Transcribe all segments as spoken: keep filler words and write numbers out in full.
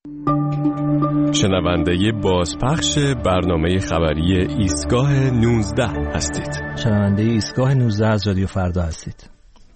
شنونده بازپخش برنامه خبری ایستگاه نوزده هستید. شنونده ایستگاه نوزده از رادیو فردا هستید.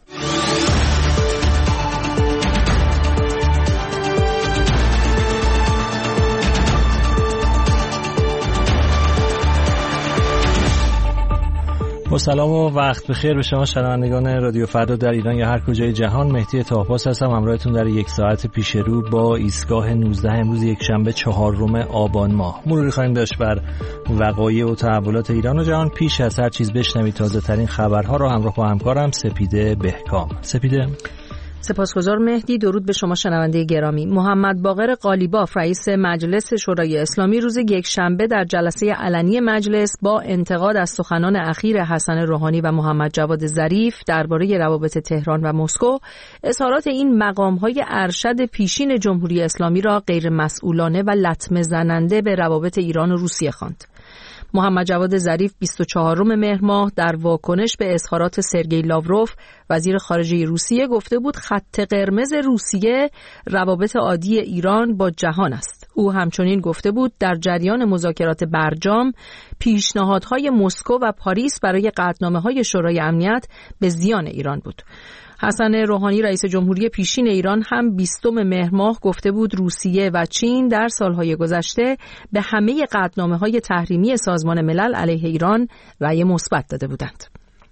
با سلام و وقت بخیر به شما شنوندگان رادیو فردا در ایران یا هر کجای جهان. مهدی طاهپاس هستم همراهتون در یک ساعت پیش رو با ایستگاه نوزده امروز یک شنبه چهارم آبان ماه. مروری خواهیم داشت بر وقایع و تحولات ایران و جهان. پیش از هر چیز بشنوید تازه ترین خبرها را همراه با همکارم سپیده بهکام. سپیده. سپاسگزار مهدی. درود به شما شنونده گرامی. محمد باقر قالیباف رئیس مجلس شورای اسلامی روز یکشنبه در جلسه علنی مجلس با انتقاد از سخنان اخیر حسن روحانی و محمد جواد ظریف درباره روابط تهران و مسکو اظهارات این مقام‌های ارشد پیشین جمهوری اسلامی را غیر مسئولانه و لطمه زننده به روابط ایران و روسیه خواند. محمد جواد ظریف بیست و چهارم مهر ماه در واکنش به اظهارات سرگئی لاوروف وزیر خارجه روسیه گفته بود خط قرمز روسیه روابط عادی ایران با جهان است. او همچنین گفته بود در جریان مذاکرات برجام پیشنهادهای مسکو و پاریس برای قطعنامه‌های شورای امنیت به زیان ایران بود. حسن روحانی رئیس جمهوری پیشین ایران هم بیستم مهر ماه گفته بود روسیه و چین در سالهای گذشته به همه قطعنامه‌های تحریمی سازمان ملل علیه ایران رأی مثبت داده بودند.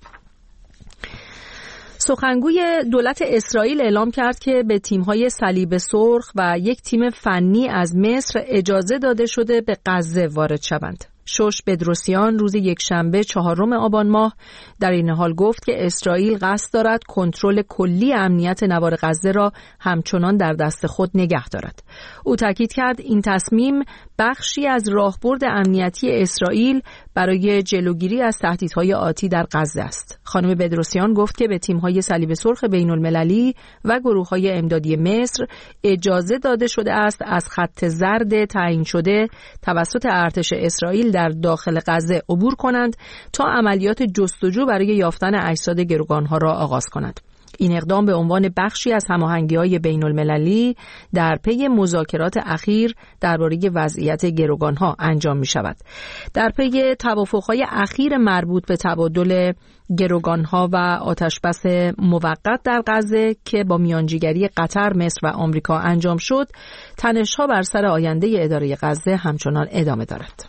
سخنگوی دولت اسرائیل اعلام کرد که به تیم‌های صلیب سرخ و یک تیم فنی از مصر اجازه داده شده به غزه وارد شوند. شوش بدروسیان روز یکشنبه چهارم آبان ماه در این حال گفت که اسرائیل قصد دارد کنترل کلی امنیت نوار غزه را همچنان در دست خود نگه دارد. او تاکید کرد این تصمیم بخشی از راهبرد امنیتی اسرائیل برای جلوگیری از تهدیدهای آتی در غزه است. خانم بدروسیان گفت که به تیم‌های صلیب سرخ بین‌المللی و گروه‌های امدادی مصر اجازه داده شده است از خط زرد تعیین شده توسط ارتش اسرائیل در داخل غزه عبور کنند تا عملیات جستجو برای یافتن اجساد گروگانها را آغاز کنند. این اقدام به عنوان بخشی از هماهنگی‌های بین‌المللی در پی مذاکرات اخیر درباره وضعیت گروگانها انجام می‌شود. در پی توافق‌های اخیر مربوط به تبادل گروگانها و آتشبس موقت در غزه که با میانجیگری قطر، مصر و آمریکا انجام شد، تنش‌ها بر سر آینده اداره غزه همچنان ادامه دارد.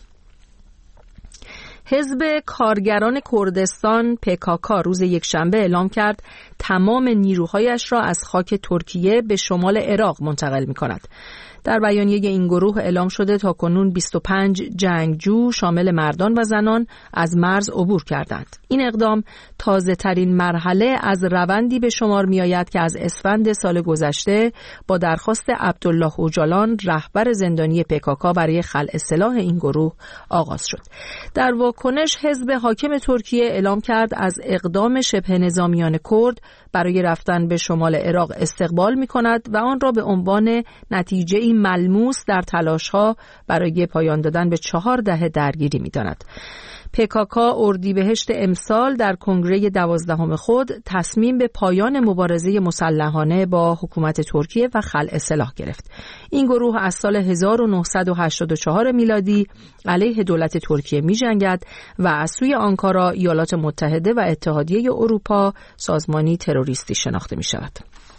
حزب کارگران کردستان پکاکا روز یکشنبه اعلام کرد تمام نیروهایش را از خاک ترکیه به شمال عراق منتقل می‌کند. در بیانیه این گروه اعلام شده تا کنون بیست و پنج جنگجو شامل مردان و زنان از مرز عبور کردند. این اقدام تازه ترین مرحله از روندی به شمار می آید که از اسفند سال گذشته با درخواست عبدالله اوجالان رهبر زندانی پکاکا برای خلع سلاح این گروه آغاز شد. در واکنش حزب حاکم ترکیه اعلام کرد از اقدام شبه نظامیان کرد برای رفتن به شمال عراق استقبال می کند و آن را به عنوان نتیجه ملموس در تلاش‌ها برای پایان دادن به چهار دهه درگیری می‌داند. پکاکا اردیبهشت امسال در کنگره دوازدهم خود تصمیم به پایان مبارزه مسلحانه با حکومت ترکیه و خلع سلاح گرفت. این گروه از سال هزار و نهصد و هشتاد و چهار میلادی علیه دولت ترکیه می‌جنگد و از سوی آنکارا، ایالات متحده و اتحادیه اروپا سازمانی تروریستی شناخته می‌شود.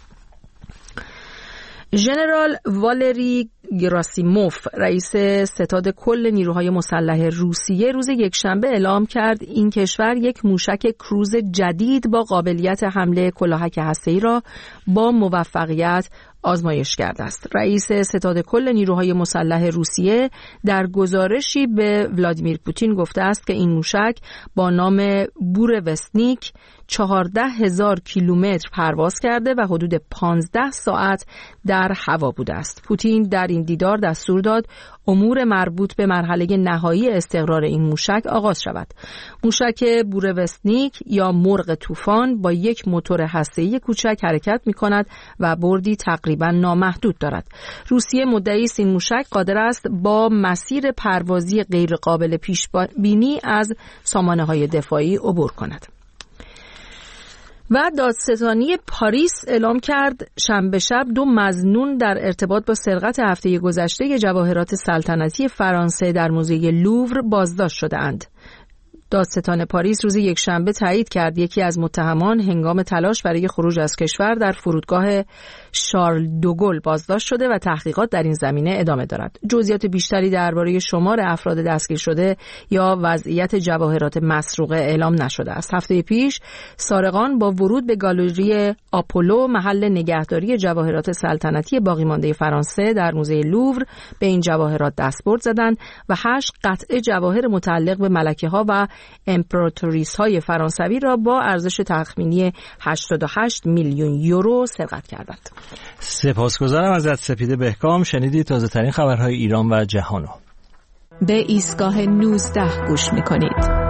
ژنرال والری گراسیموف رئیس ستاد کل نیروهای مسلح روسیه روز یکشنبه اعلام کرد این کشور یک موشک کروز جدید با قابلیت حمله کلاهک هسته‌ای را با موفقیت آزمایش کرده است. رئیس ستاد کل نیروهای مسلح روسیه در گزارشی به ولادیمیر پوتین گفته است که این موشک با نام بوروستنیک چهارده هزار کیلومتر پرواز کرده و حدود پانزده ساعت در هوا بوده است. پوتین در این دیدار دستور داد امور مربوط به مرحله نهایی استقرار این موشک آغاز شود. موشک بوروستنیک یا مرغ طوفان با یک موتور هسته‌ای کوچک حرکت می‌کند و بردی تقریباً نامحدود دارد. روسیه مدعی است این موشک قادر است با مسیر پروازی غیرقابل پیش‌بینی از سامانه‌های دفاعی عبور کند. و دادستانی پاریس اعلام کرد شنبه شب دو مظنون در ارتباط با سرقت هفته گذشته جواهرات سلطنتی فرانسه در موزه لوور بازداشت شده‌اند. دادستان پاریس روز یکشنبه تایید کرد یکی از متهمان هنگام تلاش برای خروج از کشور در فرودگاه شارل دوگل بازداشت شده و تحقیقات در این زمینه ادامه دارد. جزئیات بیشتری درباره شمار افراد دستگیر شده یا وضعیت جواهرات مسروقه اعلام نشده است. هفته پیش سارقان با ورود به گالری آپولو محل نگهداری جواهرات سلطنتی باقیمانده فرانسه در موزه لوور به این جواهرات دستبرد زدند و هشت قطعه جواهر متعلق به ملکه‌ها و امپراتوریس های فرانسوی را با ارزش تخمینی هشتاد و هشت میلیون یورو سرقت کردند. سپاسگزارم ازت سپیده بهکام. شنیدید تازه ترین خبرهای ایران و جهانو. به ایستگاه نوزده گوش میکنید.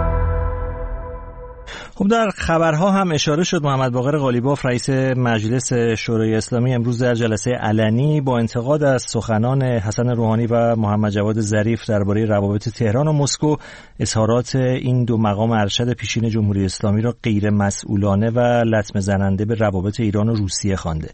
خب در خبرها هم اشاره شد محمد باقر قالیباف رئیس مجلس شورای اسلامی امروز در جلسه علنی با انتقاد از سخنان حسن روحانی و محمد جواد ظریف درباره روابط تهران و مسکو اظهارات این دو مقام ارشد پیشین جمهوری اسلامی را غیر مسئولانه و لطمه زننده به روابط ایران و روسیه خوانده.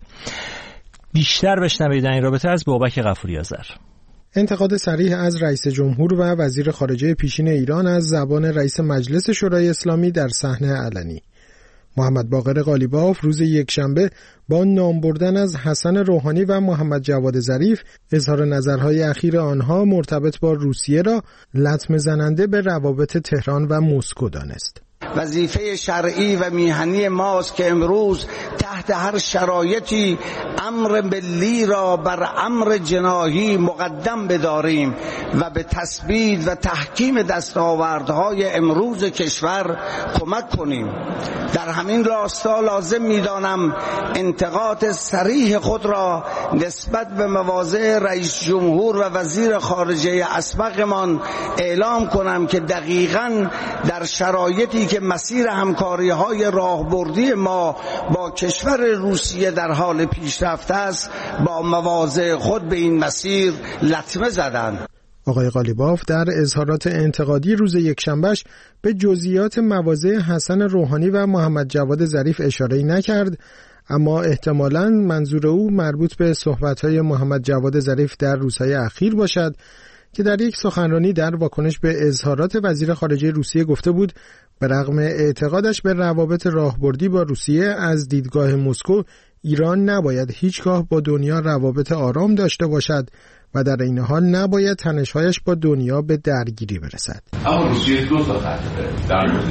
بیشتر بشنوید در این رابطه از بابک غفوری آذر. انتقاد صریح از رئیس جمهور و وزیر خارجه پیشین ایران از زبان رئیس مجلس شورای اسلامی در صحنه علنی. محمد باقر قالیباف روز یکشنبه با نام بردن از حسن روحانی و محمد جواد ظریف اظهار نظرهای اخیر آنها مرتبط با روسیه را لطمه زننده به روابط تهران و مسکو دانست. وظیفه شرعی و میهنی ماست که امروز تحت هر شرایطی امر ملی را بر امر جناحی مقدم بداریم و به تثبیت و تحکیم دستاوردهای امروز کشور کمک کنیم. در همین راستا لازم می‌دانم انتقاد صریح خود را نسبت به مواضع رئیس جمهور و وزیر خارجه اسبقمان اعلام کنم که دقیقاً در شرایطی که مسیر همکاری‌های راهبردی ما با کشور روسیه در حال پیشرفت است با مواضع خود به این مسیر لطمه زدند. آقای قالیباف در اظهارات انتقادی روز یکشنبهش به جزئیات مواضع حسن روحانی و محمد جواد ظریف اشاره‌ای نکرد، اما احتمالاً منظور او مربوط به صحبت‌های محمد جواد ظریف در روزهای اخیر باشد که در یک سخنرانی در واکنش به اظهارات وزیر خارجه روسیه گفته بود به رغم اعتقادش به روابط راهبردی با روسیه از دیدگاه مسکو ایران نباید هیچگاه با دنیا روابط آرام داشته باشد و در این حال نباید تنش‌هایش با دنیا به درگیری برسد. اما روسیه دو تا خط در مورد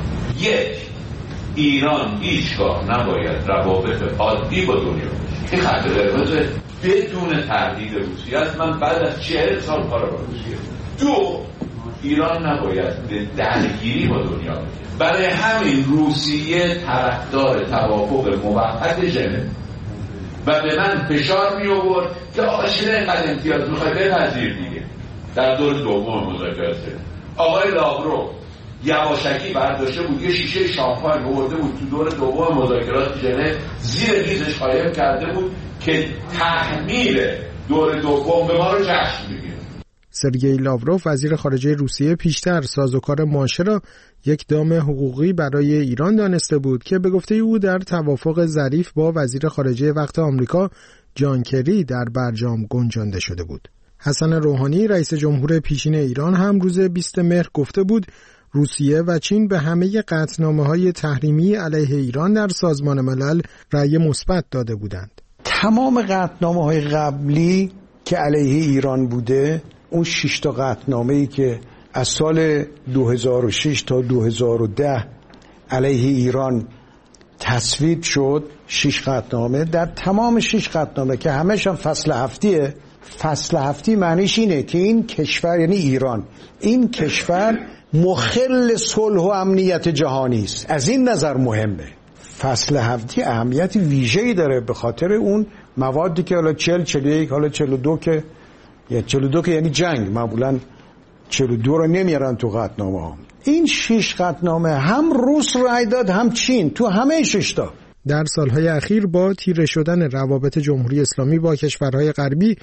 یک ایران هیچگاه نباید روابط عادی با دنیا این خط قرمز بدون تردید روسیه است. من بعد از چهل سال کار با روسیه. دو ایران نباید به درگیری با دنیا بشه. برای همین روسیه طرفدار توافق موقت ژنو و به من فشار می آورد که آقا چرا اینقدر امتیاز میخوای بپذیر دیگه. در دور دوم مذاکرات آقای لاوروف یواشکی برداشته بود یه شیشه شامپاین آورده بود تو دور دوم مذاکرات ژنو زیر میزش قایم کرده بود که تحمیل دور دوم به ما رو جشن بگیره. سرگئی لاوروف وزیر خارجه روسیه پیشتر سازوکار ماشه را یک دام حقوقی برای ایران دانسته بود که به گفته او در توافق ظریف با وزیر خارجه وقت آمریکا جان کری در برجام گنجانده شده بود. حسن روحانی رئیس جمهور پیشین ایران هم روز بیست مهر گفته بود روسیه و چین به همه قطعنامه‌های تحریمی علیه ایران در سازمان ملل رأی مثبت داده بودند. تمام قطعنامه‌های قبلی که علیه ایران بوده، اون شش تا قطعنامه‌ای که از سال دو هزار و شش تا دو هزار و ده علیه ایران تصویب شد، شش قطعنامه، در تمام شش قطعنامه که همش هم فصل هفتیه، فصل هفتی معنیش اینه که این کشور یعنی ایران، این کشور مخل صلح و امنیت جهانی است. از این نظر مهمه. فصل هفتی اهمیت ویژه‌ای داره به خاطر اون موادی که حالا چهل، چهل و یک، حالا چهل و دو که یا چهل و دو که یعنی جنگ، معمولا چهل و دو رو نمیارن تو قطعنامه ها. این شش قطعنامه هم روس رای داد هم چین تو همه شش تا. در سالهای اخیر با تیره شدن روابط جمهوری اسلامی با کشورهای غربی،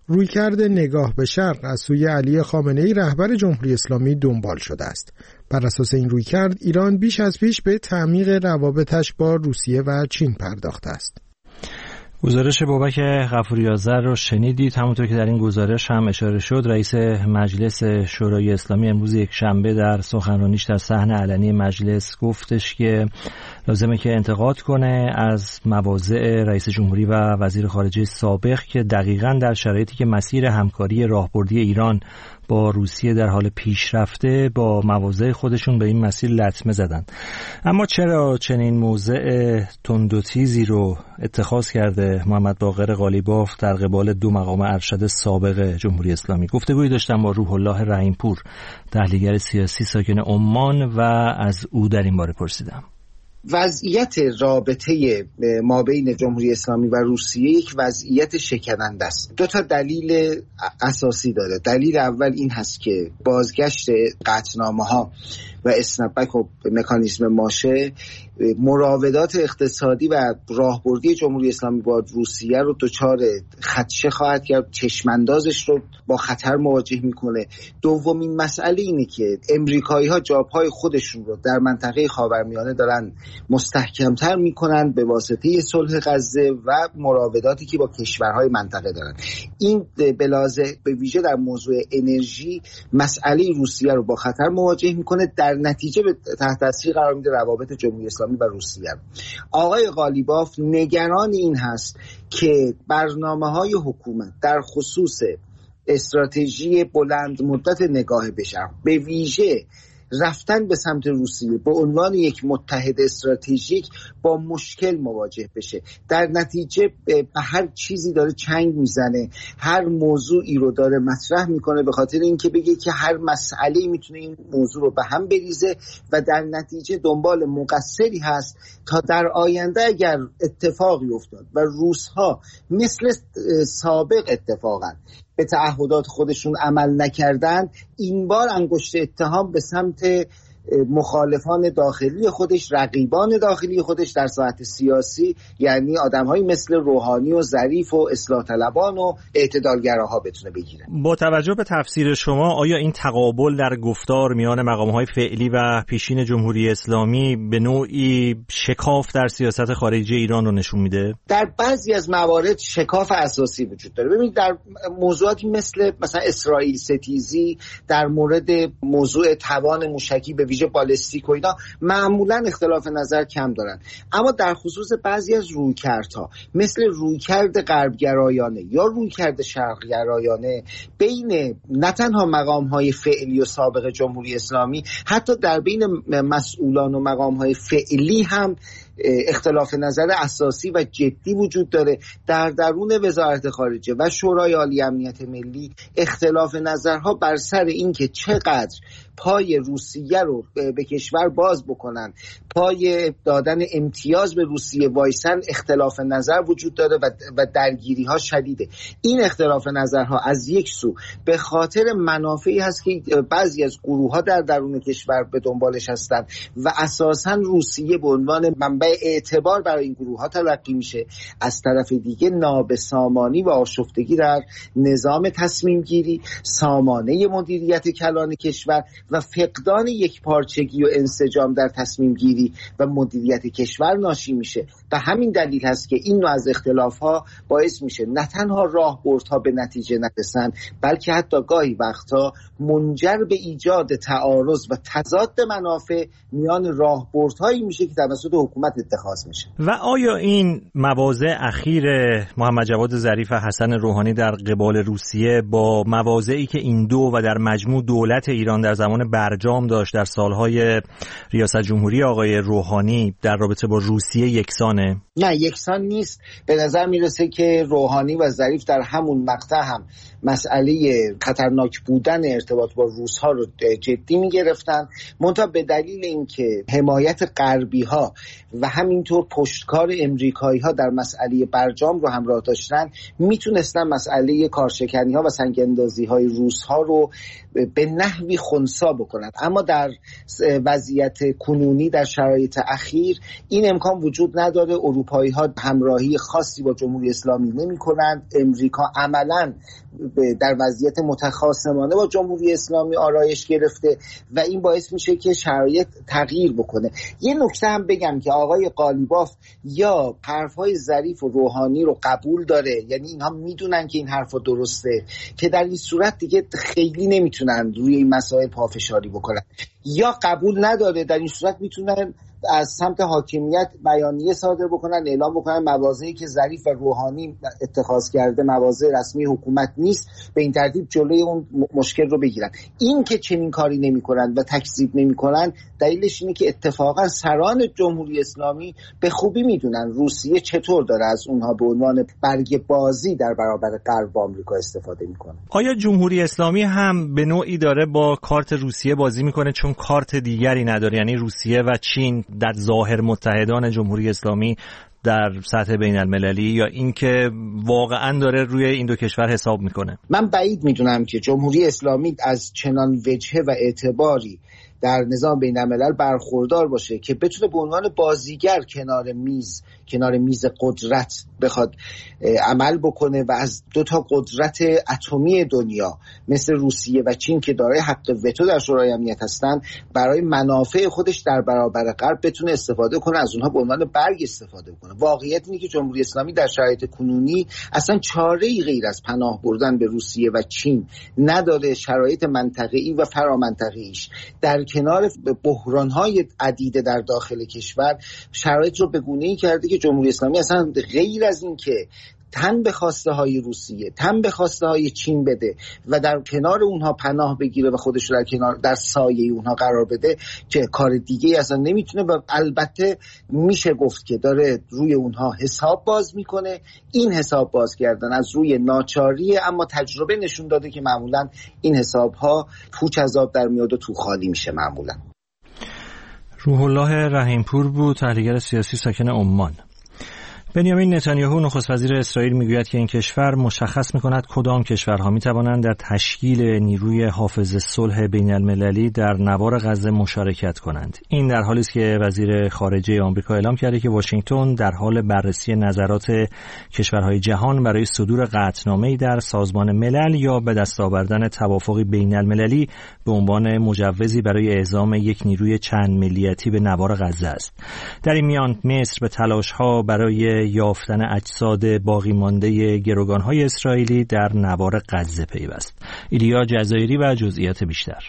رویکرد نگاه به شرق از سوی علی خامنه‌ای رهبر جمهوری اسلامی دنبال شده است. بر اساس این رویکرد ایران بیش از پیش به تعمیق روابطش با روسیه و چین پرداخته است. گزارش بابک غفوری‌آذر رو شنیدید. همونطور که در این گزارش هم اشاره شد، رئیس مجلس شورای اسلامی امروز یک شنبه در سخنرانیش در صحن علنی مجلس گفتش که لازمه که انتقاد کنه از مواضع رئیس جمهوری و وزیر خارجه سابق که دقیقاً در شرایطی که مسیر همکاری راهبردی ایران با روسیه در حال پیشرفته با مواضع خودشون به این مسیر لطمه زدن. اما چرا چنین موضع تند و تیزی رو اتخاذ کرده محمد باقر قالیباف در قبال دو مقام ارشد سابق جمهوری اسلامی؟ گفتگویی داشتم با روح الله رحیمپور، تحلیلگر سیاسی ساکن عمان، و از او در این باره پرسیدم. وضعیت رابطه مابین جمهوری اسلامی و روسیه یک وضعیت شکننده است. دو تا دلیل اساسی داره. دلیل اول این هست که بازگشت قطعنامه‌ها و اسنپبک و مکانیزم ماشه مراودات اقتصادی و راهبردی جمهوری اسلامی با روسیه رو دچار خدشه خواهد کرد، چشماندازش رو با خطر مواجه میکنه. دومین مسئله اینه که امریکایی‌ها جابهای خودشون رو در منطقه خاورمیانه دارن مستحکمتر میکنن به واسطه صلح غزه و مراوداتی که با کشورهای منطقه دارن. این بلازه به ویژه در موضوع انرژی مسئله روسیه رو با خطر مواجه میکنه، در نتیجه به تحت تاثیر قرار میده روابط جمهوری اسلامی و روسیه. آقای قالیباف نگران این هست که برنامه‌های حکومت در خصوص استراتژی بلند مدت نگاه به شرق، به ویژه رفتن به سمت روسیه به عنوان یک متحد استراتژیک، با مشکل مواجه بشه. در نتیجه به هر چیزی داره چنگ میزنه، هر موضوعی رو داره مطرح میکنه به خاطر اینکه بگه که هر مسئله‌ای میتونه این موضوع رو به هم بریزه و در نتیجه دنبال مقصری هست تا در آینده اگر اتفاقی افتاد و روس‌ها مثل سابق اتفاقا به تعهدات خودشون عمل نکردن، این بار انگشت اتهام به سمت مخالفان داخلی خودش، رقیبان داخلی خودش در ساحت سیاسی، یعنی آدم‌هایی مثل روحانی و ظریف و اصلاح طلبان و اعتدالگراها بتونه بگیره. با توجه به تفسیر شما، آیا این تقابل در گفتار میان مقام‌های فعلی و پیشین جمهوری اسلامی به نوعی شکاف در سیاست خارجی ایران رو نشون میده؟ در بعضی از موارد شکاف اساسی وجود داره. ببینید در موضوعاتی مثل مثلا اسرائیل ستیزی، در مورد موضوع توان موشکی به ویژه بالستیک و اینا معمولا اختلاف نظر کم دارن، اما در خصوص بعضی از رویکردها مثل رویکرد غربگرایانه یا رویکرد شرقگرایانه بین نه تنها مقام‌های فعلی و سابق جمهوری اسلامی، حتی در بین مسئولان و مقام‌های فعلی هم اختلاف نظر اساسی و جدی وجود داره. در درون وزارت خارجه و شورای عالی امنیت ملی اختلاف نظرها بر سر این که چقدر پای روسیه رو به کشور باز بکنن، پای دادن امتیاز به روسیه وایسن، اختلاف نظر وجود داره و درگیری ها شدیده. این اختلاف نظرها از یک سو به خاطر منافعی هست که بعضی از گروه ها در درون کشور به دنبالش هستن و اساساً روسیه به عنوان منبع اعتبار برای این گروه ها تلقی میشه. از طرف دیگه نابسامانی و آشفتگی در نظام تصمیم گیری، سامانه مدیریت کلان کشور و فقدان یک پارچگی و انسجام در تصمیم گیری و مدیریت کشور ناشی میشه. و همین دلیل هست که این نوع از اختلاف ها باعث میشه نه تنها راهبردها به نتیجه نرسن، بلکه حتی گاهی وقتا منجر به ایجاد تعارض و تضاد منافع میان راهبردهایی میشه که توسط حکومت اتخاذ میشه. و آیا این مواضع اخیر محمد جواد ظریف و حسن روحانی در قبال روسیه با مواضعی که این دو و در مجموع دولت ایران در زمان برجام داشت در سالهای ریاست جمهوری آقای روحانی در رابطه با روسیه یکسانه؟ نه، یکسان نیست. به نظر میرسه که روحانی و ظریف در همون مقطع هم مسئله خطرناک بودن ارتباط با روس‌ها رو جدی می‌گرفتن، منتها به دلیل اینکه حمایت غربی‌ها و همینطور پشتکار امریکایی‌ها در مسئله برجام رو همراه داشتن، میتونستن مسئله کارشکنی‌ها و سنگ‌اندازی‌های روس‌ها رو به نحوی خنثی بکنن. اما در وضعیت کنونی در شرایط اخیر این امکان وجود نداره. اروپایی‌ها همراهی خاصی با جمهوری اسلامی نمی‌کنند. امریکا عملاً در وضعیت متخاصمانه با جمهوری اسلامی آرایش گرفته و این باعث میشه که شرایط تغییر بکنه. یه نکته هم بگم که آقای قالیباف یا حرفهای ظریف و روحانی رو قبول داره، یعنی اینها میدونن که این حرفا درسته، که در این صورت دیگه خیلی نمیتونن روی این مسائل پافشاری بکنن، یا قبول نداره، در این صورت میتونن از سمت حاکمیت بیانیه صادر بکنن، اعلام بکنن مواضعی که ظریف و روحانی اتخاذ کرده مواضع رسمی حکومت نیست، به این ترتیب جلوی اون مشکل رو بگیرن. این که چنین کاری نمیکنن و تکذیب نمیکنن دلیلش اینه که اتفاقا سران جمهوری اسلامی به خوبی میدونن روسیه چطور داره از اونها به عنوان برگ بازی در برابر غرب و آمریکا استفاده میکنه. آیا جمهوری اسلامی هم به نوعی داره با کارت روسیه بازی میکنه چون کارت دیگری نداره، یعنی روسیه و چین در ظاهر متحدان جمهوری اسلامی در سطح بین المللی، یا اینکه واقعا داره روی این دو کشور حساب میکنه؟ من بعید میدونم که جمهوری اسلامی از چنان وجهه و اعتباری در نظام بین الملل برخوردار باشه که بتونه به عنوان بازیگر کنار میز کنار میز قدرت بخواد عمل بکنه و از دو تا قدرت اتمی دنیا مثل روسیه و چین که دارای حق وتو در شورای امنیت هستن برای منافع خودش در برابر غرب بتونه استفاده کنه، از اونها به عنوان برگ استفاده کنه. واقعیت اینه که جمهوری اسلامی در شرایط کنونی اصلا چاره‌ای غیر از پناه بردن به روسیه و چین نداره. شرایط منطقه‌ای و فرامنطقه‌ایش در کنار بحران‌های عدیده در داخل کشور شرایط رو به گونه‌ای کرده که جمهوری اسلامی اصلا غیر از این که تن به خواسته های روسیه، تن به خواسته های چین بده و در کنار اونها پناه بگیره و خودش رو در کنار در سایه اونها قرار بده، که کار دیگه اصلا نمیتونه. و البته میشه گفت که داره روی اونها حساب باز میکنه. این حساب باز کردن از روی ناچاریه، اما تجربه نشون داده که معمولا این حساب ها پوچ از آب در میاد و تو خالی میشه معمولا. روح الله رحیمپور بود، تحلیلگر سیاسی ساکن عمان. بنیامین نتانیاهو نخست وزیر اسرائیل میگوید که این کشور مشخص میکند کدام کشورها میتوانند در تشکیل نیروی حافظ صلح بین المللی در نوار غزه مشارکت کنند. این در حالی است که وزیر خارجه آمریکا اعلام کرده که واشنگتن در حال بررسی نظرات کشورهای جهان برای صدور قطعنامه‌ای در سازمان ملل یا به دست آوردن توافقی بین المللی به عنوان مجوزی برای اعزام یک نیروی چند ملیتی به نوار غزه است. در این میان مصر به تلاش‌ها برای یافتن اجساد باقی مانده گروگان‌های اسرائیلی در نوار غزه پیوست. ایلیا جزایری و جزئیات بیشتر.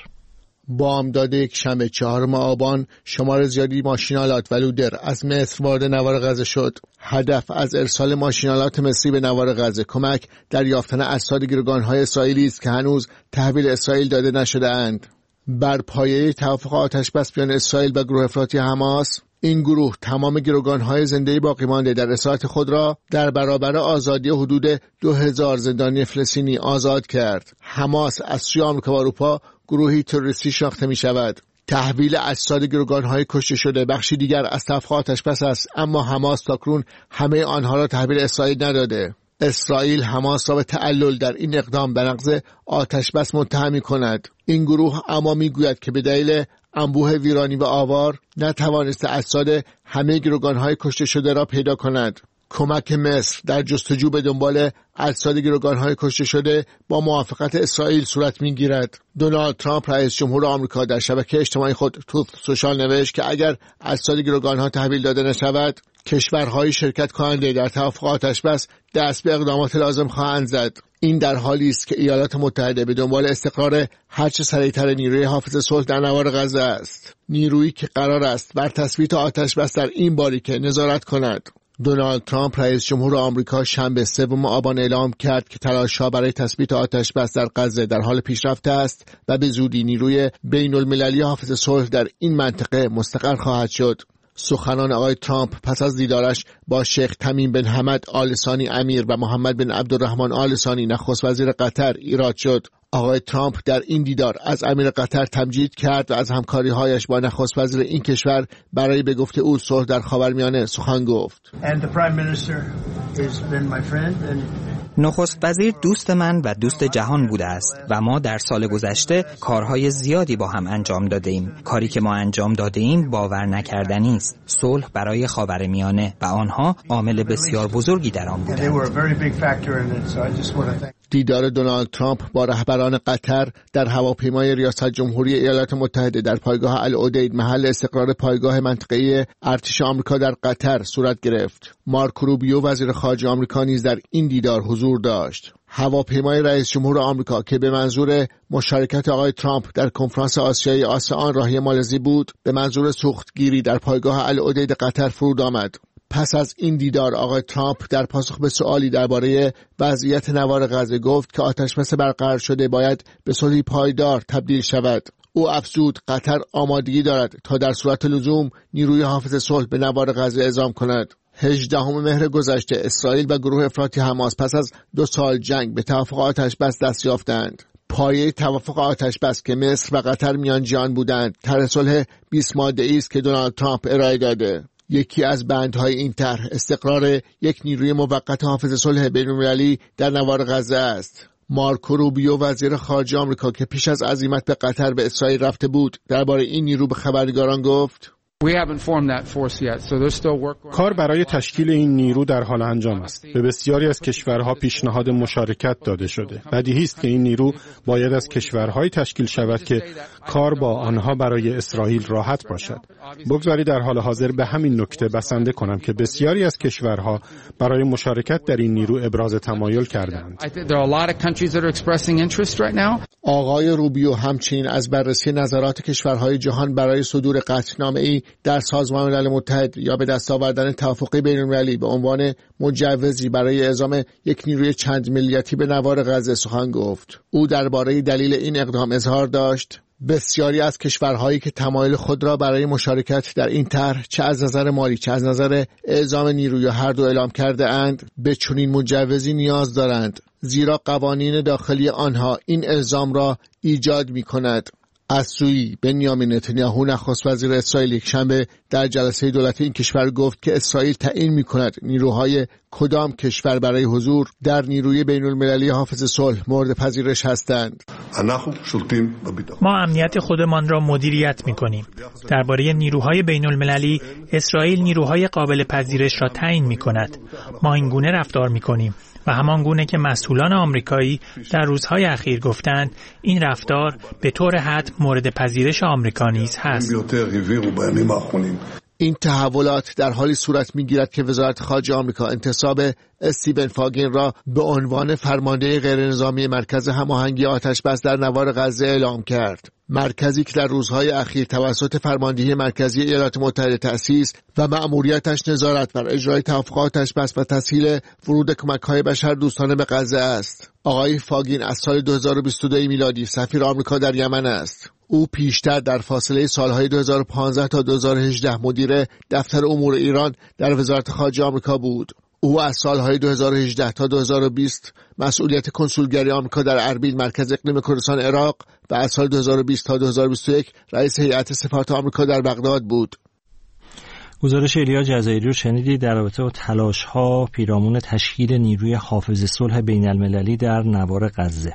بامداد یک شنبه چهارم آبان شمار زیادی ماشینالات و لودر از مصر وارد نوار غزه شد. هدف از ارسال ماشینالات مصری به نوار غزه کمک در یافتن اجساد گروگان‌های اسرائیلی است که هنوز تحویل اسرائیل داده نشده‌اند. بر پایه توافق آتش‌بس میان اسرائیل و گروه افراطی حماس، این گروه تمام گروگان‌های زنده باقی مانده در اسارت خود را در برابر آزادی حدود دو هزار زندانی فلسطینی آزاد کرد. حماس از سوی آمریکا و اروپا گروهی تروریستی شناخته می شود. تحویل اجساد گروگان‌های کشته شده بخشی دیگر از توافق آتش‌بس است، اما حماس تاکنون همه آنها را تحویل اسرائیل نداده. اسرائیل حماس را به تعلل در این اقدام به نقض آتش‌بس متهم می‌کند. این گروه اما می‌گوید که به دلیل انبوه ویرانی و آوار نتوانست اجساد همه گروگان‌های کشته شده را پیدا کند. کمک مصر در جستجو به دنبال اجساد گروگان‌های کشته شده با موافقت اسرائیل صورت می‌گیرد. دونالد ترامپ رئیس جمهور آمریکا در شبکه اجتماعی خود توت سوشال نوشت که اگر اجساد گروگان‌ها تحویل داده نشود، کشورهای شرکت کننده در توافق آتش‌بس دست به اقدامات لازم خواهند زد. این در حالی است که ایالات متحده به دنبال استقرار هرچه سریعتر نیروی حافظ صلح در نوار غزه است. نیرویی که قرار است بر تثبیت آتش‌بس در این باریکه نظارت کند. دونالد ترامپ رئیس جمهور آمریکا شنبه سوم آبان اعلام کرد که تلاش‌ها برای تثبیت آتش‌بس در غزه در حال پیشرفت است و به زودی نیروی بین‌المللی حافظ صلح در این منطقه مستقر خواهد شد. سخنان آقای ترامپ پس از دیدارش با شیخ تمیم بن حمد آل ثانی امیر و محمد بن عبدالرحمن آل ثانی نخست وزیر قطر ایراد شد. آقای ترامپ در این دیدار از امیر قطر تمجید کرد و از همکاری‌هایش با نخست وزیر این کشور برای به گفته او صلح در خاورمیانه سخن گفت. نخست وزیر دوست من و دوست جهان بوده است و ما در سال گذشته کارهای زیادی با هم انجام داده ایم. کاری که ما انجام داده ایم باور نکردنی است. صلح برای خاورمیانه و آنها عامل بسیار بزرگی در آن بودند. دیدار دونالد ترامپ با رهبران قطر در هواپیمای ریاست جمهوری ایالات متحده در پایگاه العدید محل استقرار پایگاه منطقه‌ای ارتش آمریکا در قطر صورت گرفت. مارکو روبیو وزیر خارجه آمریکا نیز در این دیدار حضور داشت. هواپیمای رئیس جمهور آمریکا که به منظور مشارکت آقای ترامپ در کنفرانس آسیایی آسئان راهی مالزی بود، به منظور سوختگیری در پایگاه العدید قطر فرود آمد. پس از این دیدار آقای ترامپ در پاسخ به سوالی درباره وضعیت نوار غزه گفت که آتشبس برقرار شده باید به صلحی پایدار تبدیل شود. او افزود قطر آمادگی دارد تا در صورت لزوم نیروی حافظ صلح به نوار غزه اعزام کند. هجدهم مهر گذشته اسرائیل و گروه افراطی حماس پس از دو سال جنگ به توافق آتشبس دست یافتند. پایه توافق آتشبس که مصر و قطر میانجیان بودند، طرح صلح بیست ماده‌ای است که دونالد ترامپ ارائه داده. یکی از بندهای این طرح استقرار یک نیروی موقت حافظ صلح بین‌المللی در نوار غزه است. مارکو روبیو وزیر خارجه آمریکا که پیش از عزیمت به قطر به اسرائیل رفته بود، درباره این نیرو به خبرنگاران گفت: کار برای تشکیل این نیرو در حال انجام است. به بسیاری از کشورها پیشنهاد مشارکت داده شده. بدیهی است که این نیرو باید از کشورهای تشکیل شود که کار با آنها برای اسرائیل راحت باشد. بگذارید در حال حاضر به همین نکته بسنده کنم که بسیاری از کشورها برای مشارکت در این نیرو ابراز تمایل کردند. آقای روبیو همچنین از بررسی نظرات کشورهای جهان برای صدور قطعنامه‌ای در سازمان ملل متحد یا به دست آوردن توافقی بین‌المللی به عنوان مجوزی برای اعزام یک نیروی چند ملیتی به نوار غزه سخن گفت. او درباره دلیل این اقدام اظهار داشت: بسیاری از کشورهایی که تمایل خود را برای مشارکت در این طرح چه از نظر مالی چه از نظر اعزام نیروی هر دو اعلام کرده اند به چنین مجوزی نیاز دارند، زیرا قوانین داخلی آنها این الزام را ایجاد می کند. از سوی بنیامین نتانیاهو نخست وزیر اسرائیل یکشنبه در جلسه دولت این کشور گفت که اسرائیل تعیین می‌کند نیروهای کدام کشور برای حضور در نیروی بین‌المللی حافظ صلح مورد پذیرش هستند. ما امنیت خودمان را مدیریت می‌کنیم. درباره نیروهای بین‌المللی اسرائیل نیروهای قابل پذیرش را تعیین می‌کند. ما این گونه رفتار می‌کنیم و همان گونه که مسئولان آمریکایی در روزهای اخیر گفتند این رفتار به طور حتم مورد پذیرش آمریکا نیز هست. این تحولات در حالی صورت می‌گیرد که وزارت خارجه آمریکا انتصاب استیون فاگین را به عنوان فرمانده غیرنظامی مرکز هماهنگی آتشبس در نوار غزه اعلام کرد. مرکزی که در روزهای اخیر توسط فرماندهی مرکزی ایالات متحده تأسیس و مأموریتش نظارت بر اجرای توافق آتشبس و تسهیل ورود کمک‌های بشردوستانه به غزه است. آقای فاگین از سال دو هزار و بیست و دو میلادی سفیر آمریکا در یمن است. او پیشتر در فاصله سالهای دو هزار و پانزده تا دو هزار و هجده مدیر دفتر امور ایران در وزارت خارجه آمریکا بود. او از سالهای دو هزار و هجده تا دو هزار و بیست مسئولیت کنسولگری آمریکا در اربیل مرکز اقلیم کردستان عراق و از سال دو هزار و بیست تا دو هزار و بیست و یک رئیس هیئت سفارت آمریکا در بغداد بود. گزارش ایلیا جزایری رو شنیدید در رابطه با تلاش‌ها پیرامون تشکیل نیروی حافظ صلح بین‌المللی در نوار غزه.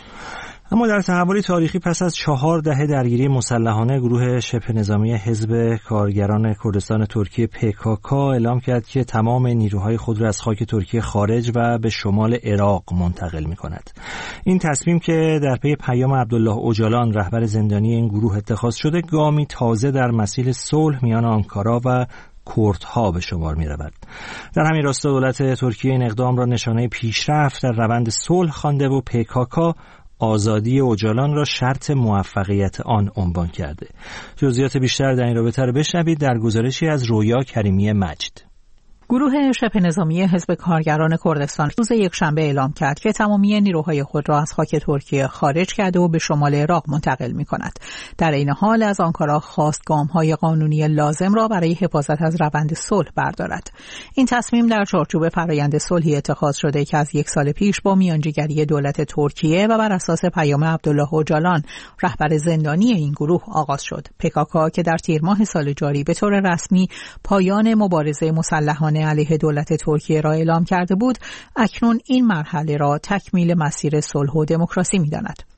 اما در تحولی تاریخی پس از چهار دهه درگیری مسلحانه، گروه شبه نظامی حزب کارگران کردستان ترکیه پیکاکا اعلام کرد که تمام نیروهای خود را از خاک ترکیه خارج و به شمال عراق منتقل می‌کند. این تصمیم که در پی پیام عبدالله اوجالان رهبر زندانی این گروه اتخاذ شده، گامی تازه در مسیر صلح میان آنکارا و کردها به شمار می رود. در همین راستا دولت ترکیه این اقدام را نشانه پیشرفت در روند صلح خوانده و پیکاکا آزادی اوجالان را شرط موفقیت آن عنوان کرده. جزئیات بیشتر در این رابطه را بشنوید در گزارشی از رویا کریمی مجد. گروه شبه نظامی حزب کارگران کردستان روز یکشنبه اعلام کرد که تمامی نیروهای خود را از خاک ترکیه خارج کرده و به شمال عراق منتقل می کند. در این حال از آنکارا خواست گام‌های قانونی لازم را برای حفاظت از روند صلح بردارد. این تصمیم در چارچوب فرآیند صلحی اتخاذ شده که از یک سال پیش با میانجیگری دولت ترکیه و بر اساس پیام عبدالله اوجالان رهبر زندانی این گروه آغاز شد. پیکاکا که در تیر ماه سال جاری به طور رسمی پایان مبارزه مسلحانه علیه دولت ترکیه را اعلام کرده بود، اکنون این مرحله را تکمیل مسیر صلح و دموکراسی می‌داند.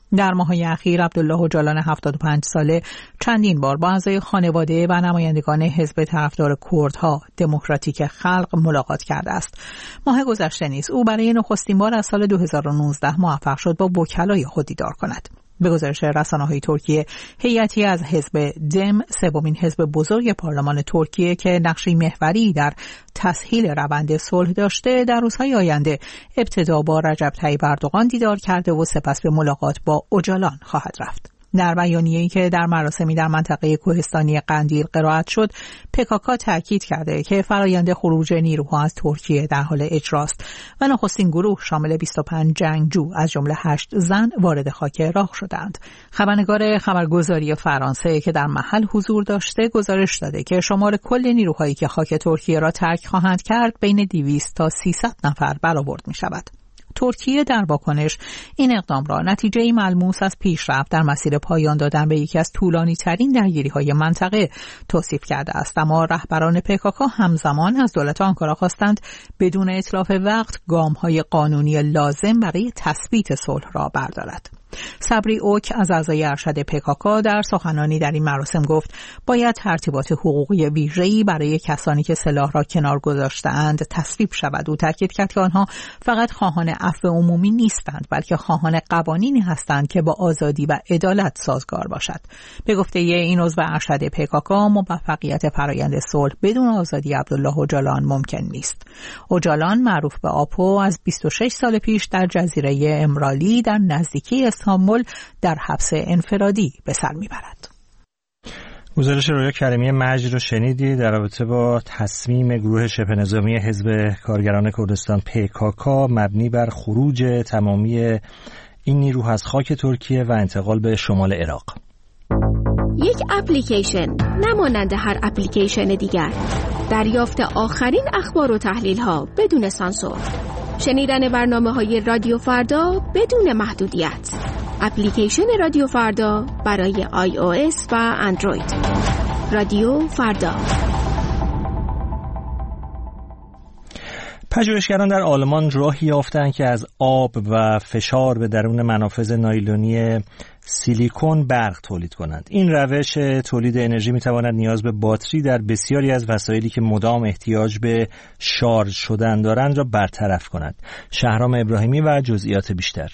در ماه‌های اخیر عبدالله اوجالان هفتاد و پنج ساله چندین بار با اعضای خانواده و نمایندگان حزب طرفدار کردها دموکراتیک خلق ملاقات کرده است. ماه گذشته نیز او برای نخستین بار از سال دو هزار و نوزده موفق شد با وکلای خود دیدار کند. به گزارش رسانه‌های ترکیه، هیئتی از حزب دم، سومین حزب بزرگ پارلمان ترکیه که نقشی محوری در تسهیل روند صلح داشته، در روزهای آینده ابتدا با رجب طیب اردوغان دیدار کرده و سپس به ملاقات با اوجالان خواهد رفت. در بیانیه‌ای که در مراسمی در منطقه کوهستانی قندیل قرائت شد، پکاکا تاکید کرده که فرآیند خروج نیروها از ترکیه در حال اجراست و نخستین گروه شامل بیست و پنج جنگجو از جمله هشت زن وارد خاک راه شدند. خبرنگار خبرگزاری فرانسه که در محل حضور داشته گزارش داده که شمار کل نیروهایی که خاک ترکیه را ترک خواهند کرد بین دویست تا سیصد نفر برآورد می‌شود. ترکیه در واکنش این اقدام را نتیجه ملموس از پیشرفت در مسیر پایان دادن به یکی از طولانی ترین درگیری‌های منطقه توصیف کرده است، اما رهبران پکاکا همزمان از دولت آنکارا خواستند بدون اتلاف وقت گام‌های قانونی لازم برای تثبیت صلح را بردارد. صبری اوک از اعضای ارشد پکاکا در سخنرانی در این مراسم گفت باید ترتیبات حقوقی ویژه‌ای برای کسانی که سلاح را کنار گذاشته‌اند تصویب شود. او تاکید کرد که آنها فقط خواهان عفو عمومی نیستند بلکه خواهان قوانینی هستند که با آزادی و عدالت سازگار باشد. به گفته این عضو ارشد پکاکا، موفقیت فرآیند صلح بدون آزادی عبدالله اوجالان ممکن نیست. اوجالان معروف به آپو از بیست و شش سال پیش در جزیره امرالی در نزدیکی استانبول در حبس انفرادی به سر میبرد. گزارش رویا کریمی مجد رو شنیدی در رابطه با تصمیم گروه شبه نظامی حزب کارگران کردستان پیکاکا مبنی بر خروج تمامی این نیروها از خاک ترکیه و انتقال به شمال عراق. یک اپلیکیشن نمانند هر اپلیکیشن دیگر، دریافت آخرین اخبار و تحلیل ها بدون سانسور، شنیدن برنامه های رادیو فردا بدون محدودیت. اپلیکیشن رادیو فردا برای آی او اس و اندروید. رادیو فردا. پژوهشگران در آلمان راهی یافتند که از آب و فشار به درون منافذ نایلونی سیلیکون برق تولید کنند. این روش تولید انرژی می‌تواند نیاز به باتری در بسیاری از وسایلی که مدام احتیاج به شارژ شدن دارند را برطرف کند. شهرام ابراهیمی و جزئیات بیشتر.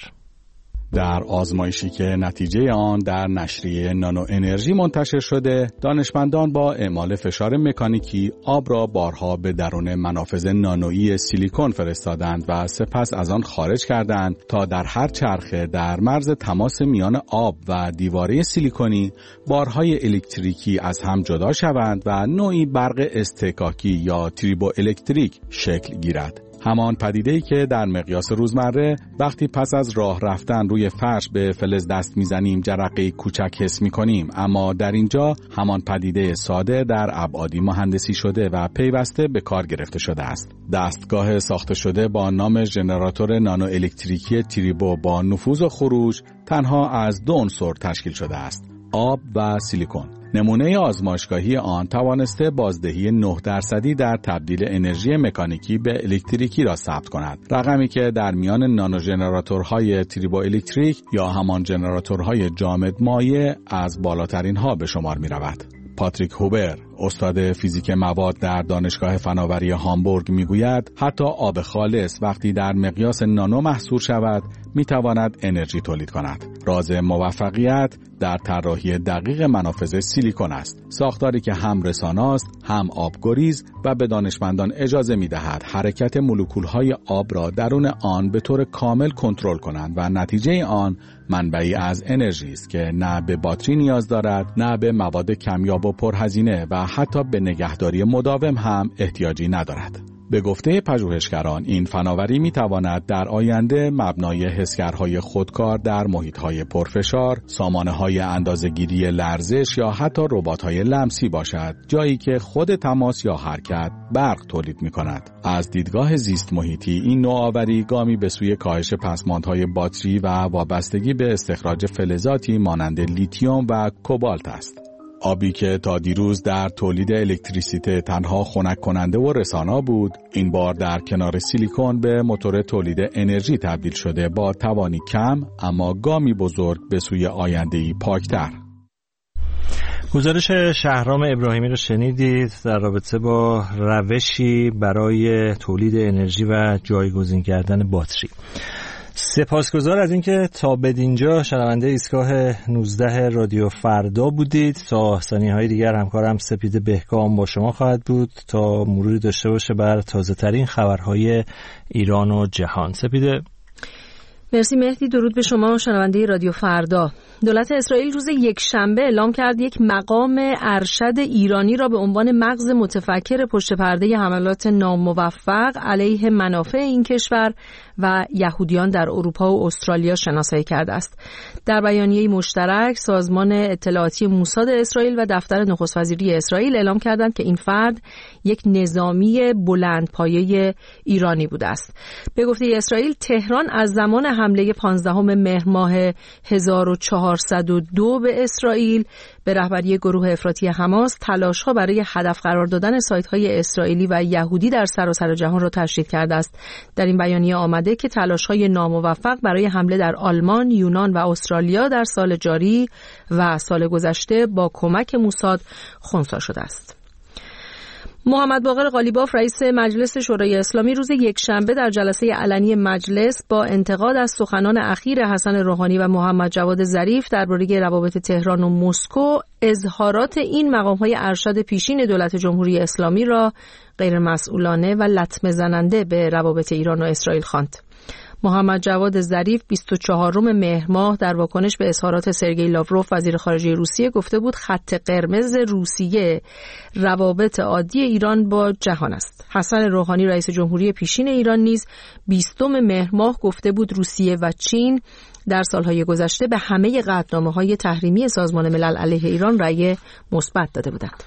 در آزمایشی که نتیجه آن در نشریه نانو انرژی منتشر شده، دانشمندان با اعمال فشار مکانیکی آب را بارها به درون منافذ نانویی سیلیکون فرستادند و سپس از آن خارج کردند تا در هر چرخه در مرز تماس میان آب و دیواره سیلیکونی بارهای الکتریکی از هم جدا شوند و نوعی برق استکاکی یا تریبو الکتریک شکل گیرد. همان پدیده‌ای که در مقیاس روزمره وقتی پس از راه رفتن روی فرش به فلز دست میزنیم جرقه کوچک حس می‌کنیم، اما در اینجا همان پدیده ساده در ابعادی مهندسی شده و پیوسته به کار گرفته شده است. دستگاه ساخته شده با نام ژنراتور نانو الکتریکی تریبو با نفوذ و خروج تنها از دو عنصر تشکیل شده است: آب و سیلیکون. نمونه آزمایشگاهی آن توانسته بازدهی نه درصدی در تبدیل انرژی مکانیکی به الکتریکی را ثبت کند، رقمی که در میان نانو ژنراتورهای تریبو الکتریک یا همان ژنراتورهای جامد مایع از بالاترین ها به شمار می رود. پاتریک هوبر، استاد فیزیک مواد در دانشگاه فناوری هامبورگ میگوید حتی آب خالص وقتی در مقیاس نانو محصور شود میتواند انرژی تولید کند. راز موفقیت در طراحی دقیق منافذ سیلیکون است، ساختاری که هم رساناست هم آبگریز و به دانشمندان اجازه میدهد حرکت مولکولهای آب را درون آن به طور کامل کنترل کنند و نتیجه آن منبعی از انرژی است که نه به باتری نیاز دارد، نه به مواد کمیاب و پرهزینه و حتی به نگهداری مداوم هم احتیاجی ندارد. به گفته پژوهشگران این فناوری میتواند در آینده مبنای حسگرهای خودکار در محیطهای پرفشار، سامانه‌های اندازه‌گیری لرزش یا حتی ربات‌های لمسی باشد، جایی که خود تماس یا حرکت برق تولید می‌کند. از دیدگاه زیست محیطی این نوآوری گامی به سوی کاهش پسماندهای باتری و وابستگی به استخراج فلزاتی مانند لیتیوم و کوبالت است. آبی که تا دیروز در تولید الکتریسیته تنها خنک کننده و رسانا بود، این بار در کنار سیلیکون به موتور تولید انرژی تبدیل شده با توانی کم اما گامی بزرگ به سوی آینده‌ای پاکتر. گزارش شهرام ابراهیمی رو شنیدید در رابطه با روشی برای تولید انرژی و جایگزین کردن باتری. سپاسگزار از اینکه تا بدینجا شنونده ایستگاه نوزده رادیو فردا بودید. تا ثانیه‌های دیگر همکارم سپیده بهکام با شما خواهد بود تا مروری داشته باشه بر تازه ترین خبرهای ایران و جهان. سپیده. مرسی مهدی. درود به شما شنونده رادیو فردا. دولت اسرائیل روز یک شنبه اعلام کرد یک مقام ارشد ایرانی را به عنوان مغز متفکر پشت پرده حملات ناموفق علیه منافع این کشور و یهودیان در اروپا و استرالیا شناسایی کرده است. در بیانیه مشترک سازمان اطلاعاتی موساد اسرائیل و دفتر نخست وزیری اسرائیل اعلام کردند که این فرد یک نظامی بلندپایه ایرانی بوده است. به گفته اسرائیل، تهران از زمان حمله پانزدهم مهر ماه هزار و چهارصد و دو به اسرائیل به رهبری گروه افراطی حماس تلاش‌ها برای هدف قرار دادن سایت‌های اسرائیلی و یهودی در سراسر جهان را تشدید کرده است. در این بیانیه آمده که تلاش‌های ناموفق برای حمله در آلمان، یونان و استرالیا در سال جاری و سال گذشته با کمک موساد خنثی شده است. محمد باقر قالیباف رئیس مجلس شورای اسلامی روز یکشنبه در جلسه علنی مجلس با انتقاد از سخنان اخیر حسن روحانی و محمد جواد ظریف درباره روابط تهران و مسکو اظهارات این مقام‌های ارشد پیشین دولت جمهوری اسلامی را غیر مسئولانه و لطمه زننده به روابط ایران و اسرائیل خواند. محمد جواد ظریف بیست و چهارم مهر ماه در واکنش به اظهارات سرگئی لاوروف وزیر خارجه روسیه گفته بود خط قرمز روسیه روابط عادی ایران با جهان است. حسن روحانی رئیس جمهوری پیشین ایران نیز بیستم مهر ماه گفته بود روسیه و چین در سالهای گذشته به همه قطعنامه‌های تحریمی سازمان ملل علیه ایران رأی مثبت داده بودند.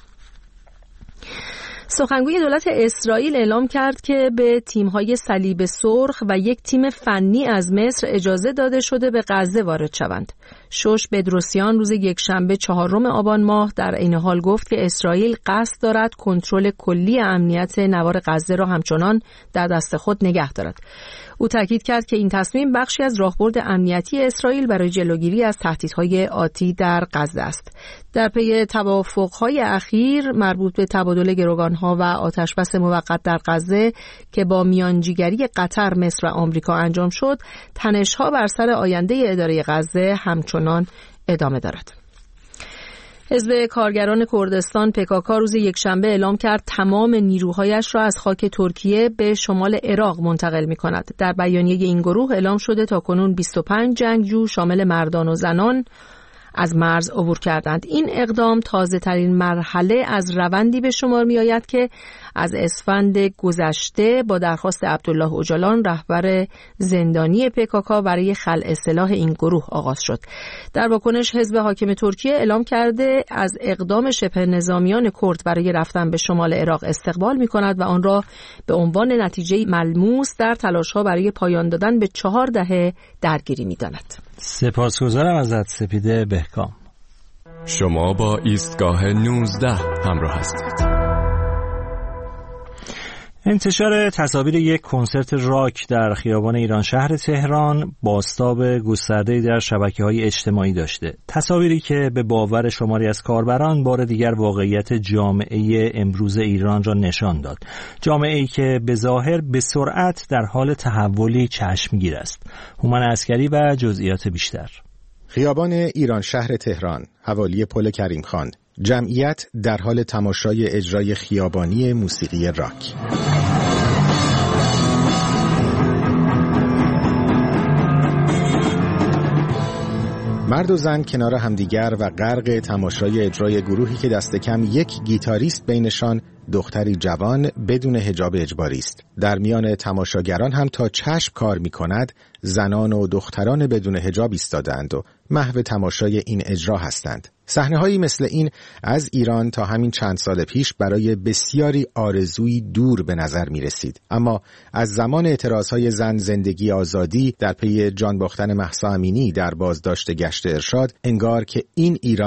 سخنگوی دولت اسرائیل اعلام کرد که به تیم‌های صلیب سرخ و یک تیم فنی از مصر اجازه داده شده به غزه وارد شوند. شوش بدروسیان روز یکشنبه چهارم آبان ماه در عین حال گفت که اسرائیل قصد دارد کنترل کلی امنیت نوار غزه را همچنان در دست خود نگه دارد. او تاکید کرد که این تصمیم بخشی از راهبرد امنیتی اسرائیل برای جلوگیری از تهدیدهای آتی در غزه است. در پی توافق‌های اخیر مربوط به تبادل گروگان‌ها و آتشبس موقت در غزه که با میانجیگری قطر، مصر و آمریکا انجام شد، تنش‌ها بر سر آینده اداره غزه همچنان ادامه دارد. حزب کارگران کردستان پکاکا روز یکشنبه اعلام کرد تمام نیروهایش را از خاک ترکیه به شمال عراق منتقل می‌کند. در بیانیه این گروه اعلام شده تاکنون بیست و پنج جنگجو شامل مردان و زنان از مرز عبور کردند. این اقدام تازه ترین مرحله از روندی به شمار می آید که از اسفند گذشته با درخواست عبدالله اوجالان رهبر زندانی پکاکا برای خلع سلاح این گروه آغاز شد. در واکنش حزب حاکم ترکیه اعلام کرده از اقدام شبه نظامیان کرد برای رفتن به شمال عراق استقبال می کند و آن را به عنوان نتیجه ملموس در تلاش‌ها برای پایان دادن به چهار دهه درگیری می داند. سپاسگزارم ازت سپیده بهکام. شما با ایستگاه نوزده همراه هستید. انتشار تصاویر یک کنسرت راک در خیابان ایران شهر تهران بازتاب گسترده‌ای در شبکه‌های اجتماعی داشته. تصاویری که به باور شماری از کاربران بار دیگر واقعیت جامعه امروز ایران را نشان داد. جامعه‌ای که به ظاهر به سرعت در حال تحولی چشمگیر است. هومن عسکری و جزئیات بیشتر. خیابان ایران شهر تهران، حوالی پل کریم خان. جمعیت در حال تماشای اجرای خیابانی موسیقی راک. مرد و زن کنار همدیگر و غرق تماشای اجرای گروهی که دست کم یک گیتاریست بینشان، دختری جوان بدون حجاب اجباری است. در میان تماشاگران هم تا چشم کار می کند زنان و دختران بدون حجاب ایستادند و محو تماشای این اجرا هستند. صحنه‌هایی مثل این از ایران تا همین چند سال پیش برای بسیاری آرزویی دور به نظر می رسید. اما از زمان اعتراضهای زن زندگی آزادی در پی جان باختن مهسا امینی در بازداشت گشت ارشاد، انگار که این ایران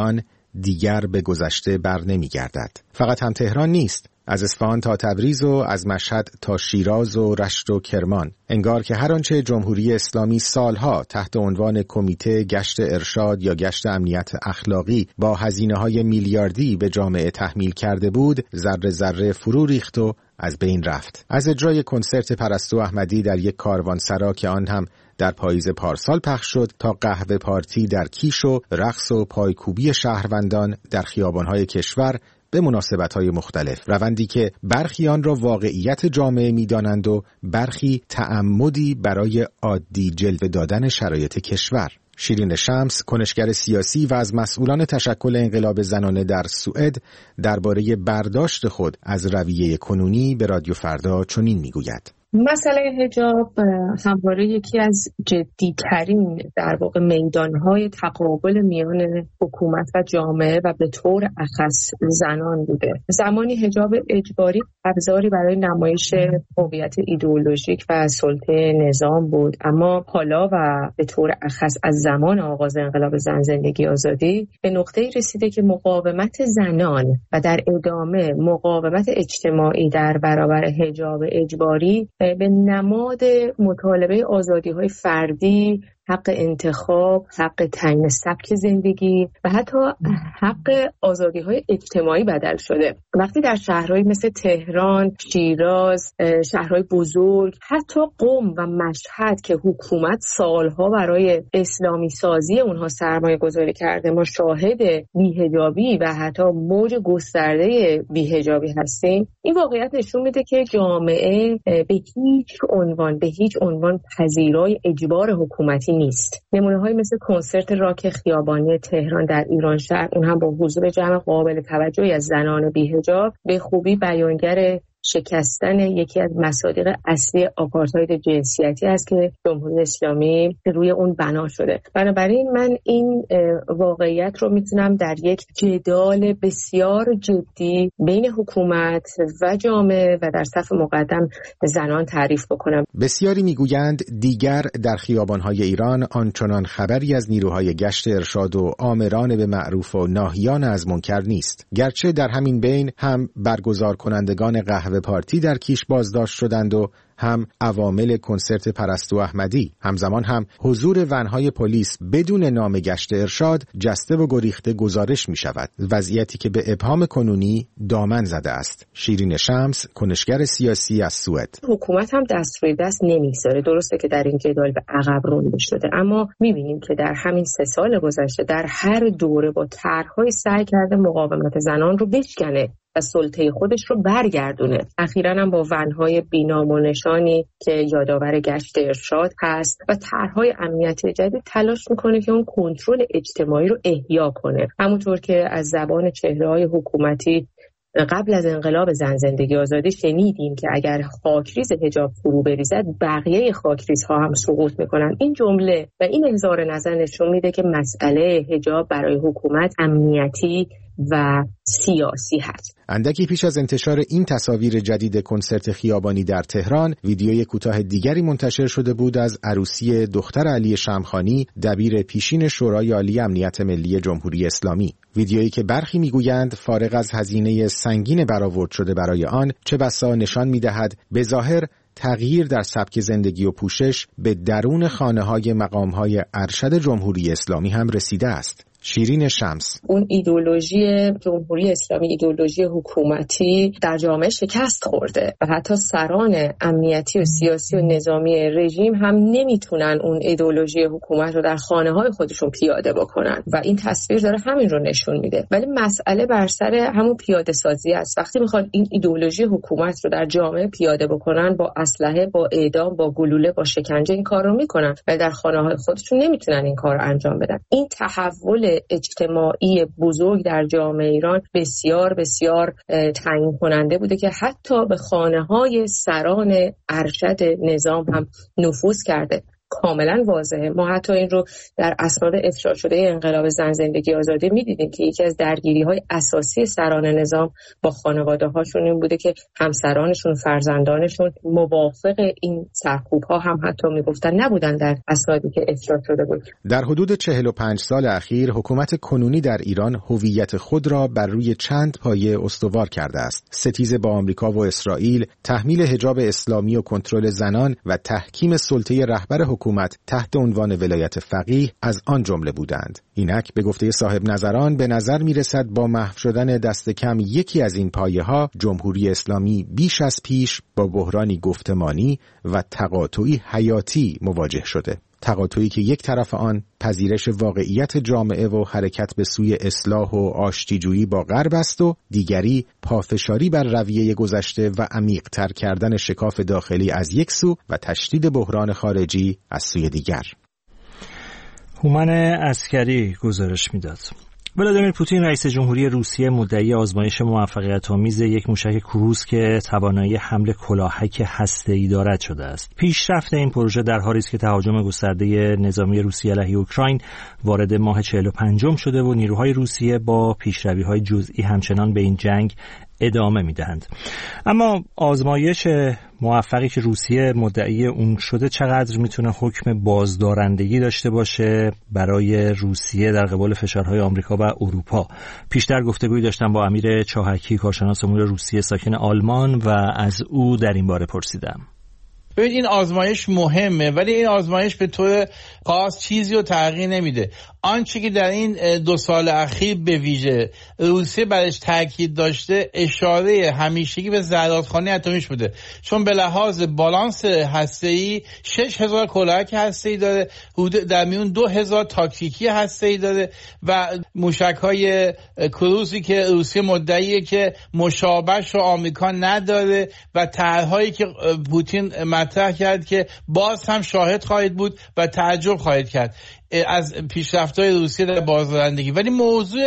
دیگر به گذشته بر نمی گردد. فقط هم تهران نیست، از اصفهان تا تبریز و از مشهد تا شیراز و رشت و کرمان. انگار که هر آنچه جمهوری اسلامی سالها تحت عنوان کمیته گشت ارشاد یا گشت امنیت اخلاقی با هزینه‌های میلیاردی به جامعه تحمیل کرده بود، ذره ذره فرو ریخت و از بین رفت. از اجرای کنسرت پرستو احمدی در یک کاروانسرا که آن هم در پاییز پارسال پخش شد تا قهوه پارتی در کیش و رقص و پایکوبی شهروندان در خیابان‌های کشور به مناسبت‌های مختلف، روندی که برخی آن را واقعیت جامعه می‌دانند و برخی تعمدی برای عادی جلوه دادن شرایط کشور. شیرین شمس، کنشگر سیاسی و از مسئولان تشکل انقلاب زنانه در سوئد، درباره برداشت خود از رویه کنونی به رادیو فردا چنین می‌گوید: مسئله حجاب همواره یکی از جدی‌ترین در واقع میدان‌های تقابل میان حکومت و جامعه و به طور اخص زنان بوده. زمانی حجاب اجباری ابزاری برای نمایش هویت ایدئولوژیک و سلطه نظام بود، اما حالا و به طور اخص از زمان آغاز انقلاب زن زندگی آزادی به نقطه‌ای رسیده که مقاومت زنان و در ادامه مقاومت اجتماعی در برابر حجاب اجباری به نماد مطالبه آزادی‌های فردی، حق انتخاب، حق تعیین سبک زندگی و حتی حق آزادی‌های اجتماعی بدل شده. وقتی در شهرهای مثل تهران، شیراز، شهرهای بزرگ، حتی قم و مشهد که حکومت سالها برای اسلامی سازی اونها سرمایه گذاری کرده، ما شاهد بی‌حجابی و حتی موج گسترده بی‌حجابی هستیم، این واقعیت نشون میده که جامعه به هیچ عنوان به هیچ عنوان پذیرای اجبار حکومتی نیست. نمونه‌های مثل کنسرت راک خیابانی تهران در ایران شهر، اون هم با حضور جمع قابل توجهی از زنان بی‌حجاب، به خوبی بیانگر شکستن یکی از مصادیق اصلی آپارتاید جنسیتی است که جمهوری اسلامی روی اون بنا شده. بنابراین من این واقعیت رو میتونم در یک جدال بسیار جدی بین حکومت و جامعه و در صف مقدم زنان تعریف بکنم. بسیاری میگویند دیگر در خیابان‌های ایران آنچنان خبری از نیروهای گشت ارشاد و آمران به معروف و ناهیان از منکر نیست، گرچه در همین بین هم برگزار کنندگان قهوه و پارتی در کیش بازداشت شدند و هم عوامل کنسرت پرستو احمدی. همزمان هم حضور ونهای پلیس بدون نام گشت ارشاد جسته و گریخته گزارش می شود، وضعیتی که به ابهام کنونی دامن زده است. شیرین شمس، کنشگر سیاسی از سوئد: حکومت هم دست روی دست نمیگذاره. درسته که در این جدال به عقب رونده شده، اما میبینیم که در همین سه سال گذشته در هر دوره با طرح‌های سعی کرده مقاومت زنان رو بشکنه و سلطه خودش رو برگردونه. اخیراً هم با ونهای بینام و نشانی که یادآور گشت ارشاد هست و طرح‌های امنیتی جدید تلاش میکنه که اون کنترل اجتماعی رو احیا کنه. همونطور که از زبان چهره‌های حکومتی قبل از انقلاب زن زندگی آزادی شنیدیم که اگر خاکریز حجاب فرو بریزد بقیه خاکریزها هم سقوط میکنن. این جمله و این اظهار نظر نشون میده که مسئله حجاب برای حکومت امنیتی و سیاسی هست. اندکی پیش از انتشار این تصاویر جدید کنسرت خیابانی در تهران، ویدیوی کوتاه دیگری منتشر شده بود از عروسی دختر علی شمخانی، دبیر پیشین شورای عالی امنیت ملی جمهوری اسلامی. ویدیویی که برخی میگویند فارغ از هزینه سنگین برآورد شده برای آن، چه بسا نشان میدهد به ظاهر تغییر در سبک زندگی و پوشش به درون خانه‌های مقام‌های ارشد جمهوری اسلامی هم رسیده است. شیرین شمس: اون ایدئولوژی جمهوری اسلامی، ایدئولوژی حکومتی در جامعه شکست خورده و حتی سران امنیتی و سیاسی و نظامی رژیم هم نمیتونن اون ایدئولوژی حکومت رو در خانه‌های خودشون پیاده بکنن و این تصویر داره همین رو نشون میده. ولی مسئله بر سر همون پیاده سازی است. وقتی میخوان این ایدئولوژی حکومت رو در جامعه پیاده بکنن، با اسلحه، با اعدام، با گلوله، با شکنجه این کار رو میکنن ولی در خانه‌های خودشون نمیتونن این کار رو انجام بدن. این تحول اجتماعی بزرگ در جامعه ایران بسیار بسیار تعیین کننده بوده که حتی به خانه‌های سران ارشد نظام هم نفوذ کرده. کاملا واضحه. ما حتی این رو در اسناد افشا شده انقلاب زن زندگی آزادی می‌دیدیم که یکی از درگیری‌های اساسی سران نظام با خانواده‌هاشون این بوده که همسرانشون، فرزندانشون موافق این سرکوب‌ها هم حتی میگفتن نبودن در اسنادی که افشا شده بود. در حدود چهل و پنج سال اخیر حکومت کنونی در ایران هویت خود را بر روی چند پایه استوار کرده است. ستیز با آمریکا و اسرائیل، تحمیل حجاب اسلامی و کنترل زنان و تحکیم سلطه رهبر حکومت تحت عنوان ولایت فقیه از آن جمله بودند. اینک به گفته صاحب نظران به نظر میرسد با محو شدن دست کم یکی از این پایه‌ها جمهوری اسلامی بیش از پیش با بحرانی گفتمانی و تقاطعی حیاتی مواجه شده. تقاطعی که یک طرف آن پذیرش واقعیت جامعه و حرکت به سوی اصلاح و آشتیجویی با غرب است و دیگری پافشاری بر رویه گذشته و عمیق‌تر کردن شکاف داخلی از یک سو و تشدید بحران خارجی از سوی دیگر. هومن عسکری گزارش میداد. ولادیمیر پوتین رئیس جمهوری روسیه مدعی آزمایش موفقیت‌آمیز یک موشک کروز که توانایی حمل کلاهک هسته‌ای دارد شده است. پیشرفت این پروژه در حالی است که تهاجم گسترده نظامی روسیه علیه اوکراین وارد ماه چهل و پنجم شده و نیروهای روسیه با پیشروی‌های جزئی همچنان به این جنگ ادامه می‌دهند. اما آزمایش موفقی که روسیه مدعی اون شده چقدر میتونه حکم بازدارندگی داشته باشه برای روسیه در قبال فشارهای آمریکا و اروپا؟ پیشتر گفتگویی داشتم با امیر چاهکی، کارشناس امور روسیه ساکن آلمان، و از او در این باره پرسیدم. ببین، این آزمایش مهمه ولی این آزمایش به طور خاص چیزی رو تغییر نمیده. آنچه که در این دو سال اخیر به ویژه روسیه برش تاکید داشته اشاره همیشگی به ذراتخانه اتمیش بوده، چون به لحاظ بالانس هسته‌ای شش هزار کلاهک هسته‌ای داره، در میون دو هزار تاکتیکی هسته‌ای داره و موشک‌های کروزی که روسیه مدعیه که مشابهش رو آمریکا نداره و طرح‌هایی که پوتین مطرح کرد که باز هم شاهد خواهید بود و تعجب خواهید کرد از پیشرفت‌های روسیه در بازدارندگی. ولی موضوع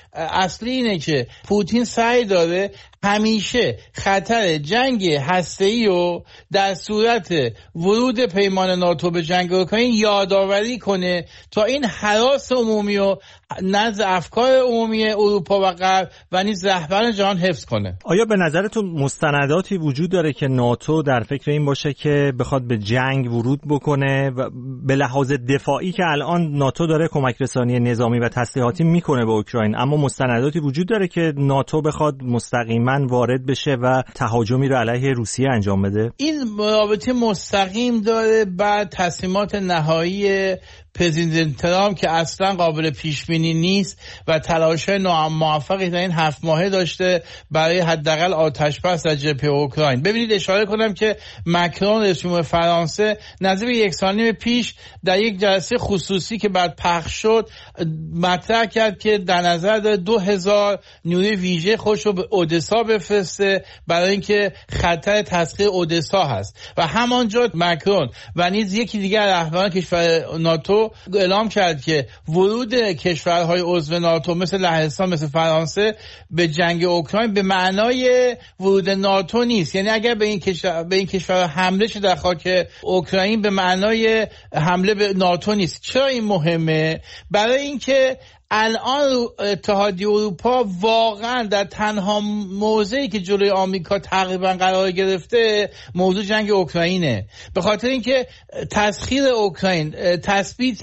اصلی اینه که پوتین سعی داره همیشه خطر جنگ هسته‌ای رو در صورت ورود پیمان ناتو به جنگ اوکراین یادآوری کنه تا این هراس عمومی و نزد افکار عمومی اروپا و غرب و نیز رهبران جهان حفظ کنه. آیا به نظرتون مستنداتی وجود داره که ناتو در فکر این باشه که بخواد به جنگ ورود بکنه و به لحاظ دفاعی که الان ناتو داره کمک رسانی نظامی و تسلیحاتی میکنه به اوکراین، اما مستنداتی وجود داره که ناتو بخواد مستقیما وارد بشه و تهاجمی رو علیه روسیه انجام بده؟ این رابطه مستقیم داره بعد تصمیمات نهایی پرزیدنت ترامپ که اصلا قابل پیش بینی نیست و تلاش‌های ناموفقی در این هفت ماهه داشته برای حداقل آتش بس در جبهه اوکراین. ببینید اشاره کنم که مکرون رئیس جمهور فرانسه نزدیک یک سال نیم پیش در یک جلسه خصوصی که بعد پخش شد مطرح کرد که در نظر داره دو هزار نیروی ویژه خودش رو به اودسا بفرسته برای اینکه خطر تسخیر اودسا هست و همانجا مکرون و نیز یکی دیگر رهبران کشور ناتو اعلام کرد که ورود کشورهای عضو ناتو مثل لهستان مثل فرانسه به جنگ اوکراین به معنای ورود ناتو نیست. یعنی اگر به این کشور به این کشور حمله شد در خاک اوکراین به معنای حمله به ناتو نیست. چرا این مهمه؟ برای اینکه الان اتحادیه اروپا واقعا در تنها موضعی که جلوی آمریکا تقریبا قرار گرفته موضوع جنگ اوکراینه، به خاطر اینکه تسخیر اوکراین، تثبیت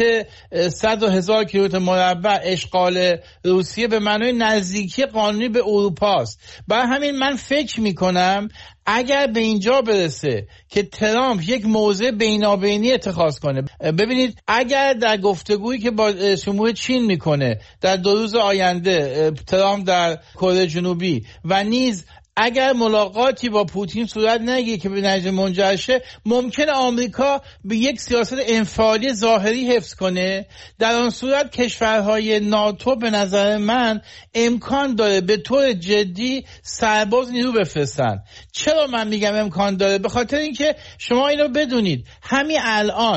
صد هزار کیلومتر مربع اشغال روسیه به معنای نزدیکی قانونی به اروپا است. برای همین من فکر میکنم اگر به اینجا برسه که ترامپ یک موضع بینابینی اتخاذ کنه، ببینید اگر در گفتگویی که با جمهور چین میکنه در دو روز آینده ترامپ در کره جنوبی و نیز اگر ملاقاتی با پوتین صورت نگیره که به نتیجه منجر شه، ممکنه آمریکا به یک سیاست انفعالی ظاهری حفظ کنه. در آن صورت کشورهای ناتو به نظر من امکان داره به طور جدی سرباز نیرو بفرستن. چرا من میگم امکان داره؟ به خاطر اینکه شما اینو بدونید همین الان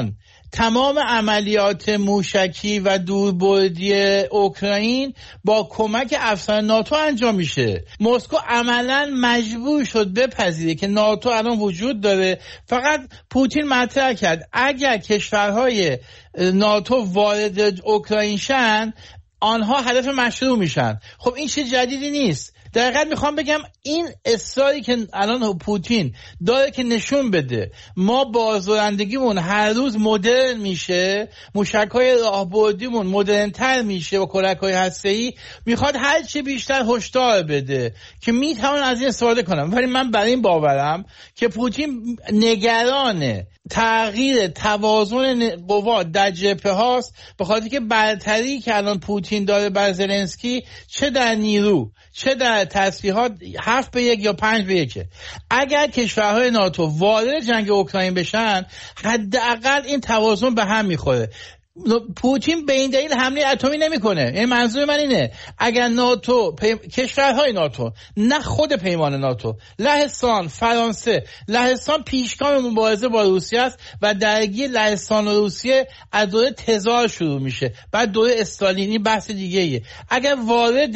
تمام عملیات موشکی و دوربردی اوکراین با کمک افسران ناتو انجام میشه. مسکو عملاً مجبور شد بپذیره که ناتو الان وجود داره. فقط پوتین مطرح کرد اگر کشورهای ناتو وارد اوکراین شن آنها هدف مشروع میشن. خب این چیز جدیدی نیست. در حقیقت میخوام بگم این اصراری که الان پوتین داره که نشون بده ما بازدارندگیمون هر روز مدرن میشه، موشک‌های راهبردیمون مدرن‌تر میشه و کلک‌های هسته‌ای، میخواد هر چی بیشتر هشدار بده که میتونن از این استفاده کنن. ولی من برای این باورم که پوتین نگرانه تغییر توازن قوا در جبهه هاست، به خاطر که برتری که الان پوتین داره بر زلنسکی چه در نیرو چه در تسلیحات هفت به یک یا پنج به یکه. اگر کشورهای ناتو وارد جنگ اوکراین بشن حداقل این توازن به هم میخوره. پوتین به این دلیل حمله اتمی نمیکنه. یعنی منظور من اینه اگر ناتو پی... کشورهای ناتو، نه خود پیمان ناتو، لهستان، فرانسه، لهستان پیشگام مبارزه با روسیه است و درگیری لهستان و روسیه از دوره تزار شروع میشه، بعد دوره استالینی بحث دیگه ایه. اگر وارد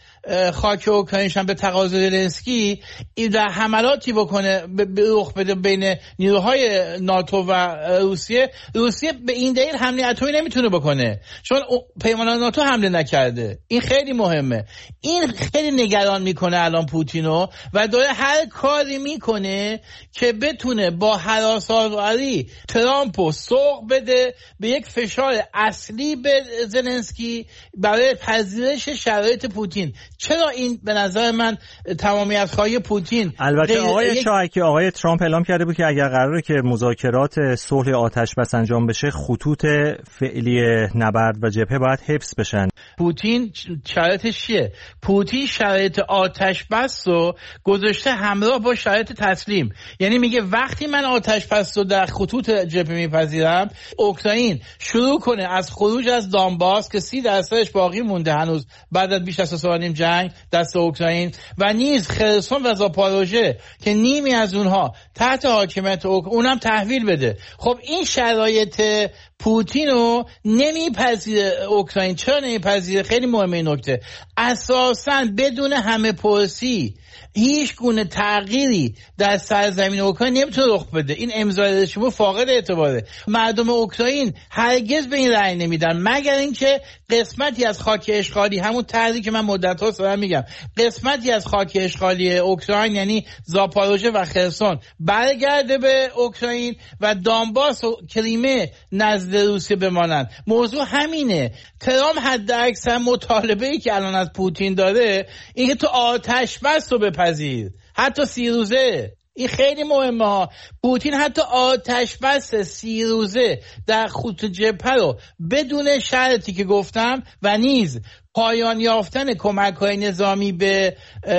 خاک اوکراینشان به تقاضای زلنسکی در حملاتی بکنه رخ بده بین نیروهای ناتو و روسیه، روسیه به این دلیل حمله اتمی نمیتونه بکنه چون پیمان ناتو حمله نکرده. این خیلی مهمه. این خیلی نگران میکنه الان پوتینو و داره هر کاری میکنه که بتونه با هراس‌آوری ترامپو سوق بده به یک فشار اصلی به زلنسکی برای پذیرش شرایط پوتین. چرا این به نظر من تمامیت خواهی پوتین؟ البته آقای یک... شاهکی آقای ترامپ اعلام کرده بود که اگر قراره که مذاکرات صلح آتش بس انجام بشه خطوط فعلی نبرد و جبهه باید حفظ بشن. پوتین شرایطش چیه؟ پوتین شرایط آتش بس رو گذاشته همراه با شرایط تسلیم. یعنی میگه وقتی من آتش بس رو در خطوط جبهه میپذیرم، اوکراین شروع کنه از خروج از دانباس که سی درصدش باقی مونده هنوز بعد از بیش از سه سال نیم جنگ دست اوکراین، و نیز خرسون و زاپاروژه که نیمی از اونها تحت حاکمیت اونم تحویل بده. خب این شرایط پوتین رو نمیپذیره اوکراین. چرا نمیپذیره؟ خیلی مهمه این نکته. اساساً بدون همه پرسی هیچ گونه تغییری در سرزمین اوکراین نمیتونه رخ بده. این امضای رژیم فاقد اعتباره. مردم اوکراین هرگز به این رأی نمیدن مگر اینکه قسمتی از خاک اشغالی، همون طرحی که من مدت‌ها دارم میگم، قسمتی از خاک اشغالی اوکراین یعنی زاپاروژه و خرسون برگرده به اوکراین و دانباس و کریمه نزد روسیه بمانند. موضوع همینه. ترامپ حد اکثر مطالبه‌ای که الان از پوتین داره اینکه تو آتش بس رو بپذیر، حتی سی روزه. این خیلی مهمه ها. پوتین حتی آتش بس سی روزه در خط جبهه رو بدون شرطی که گفتم و نیز پایان یافتن کمک‌های نظامی به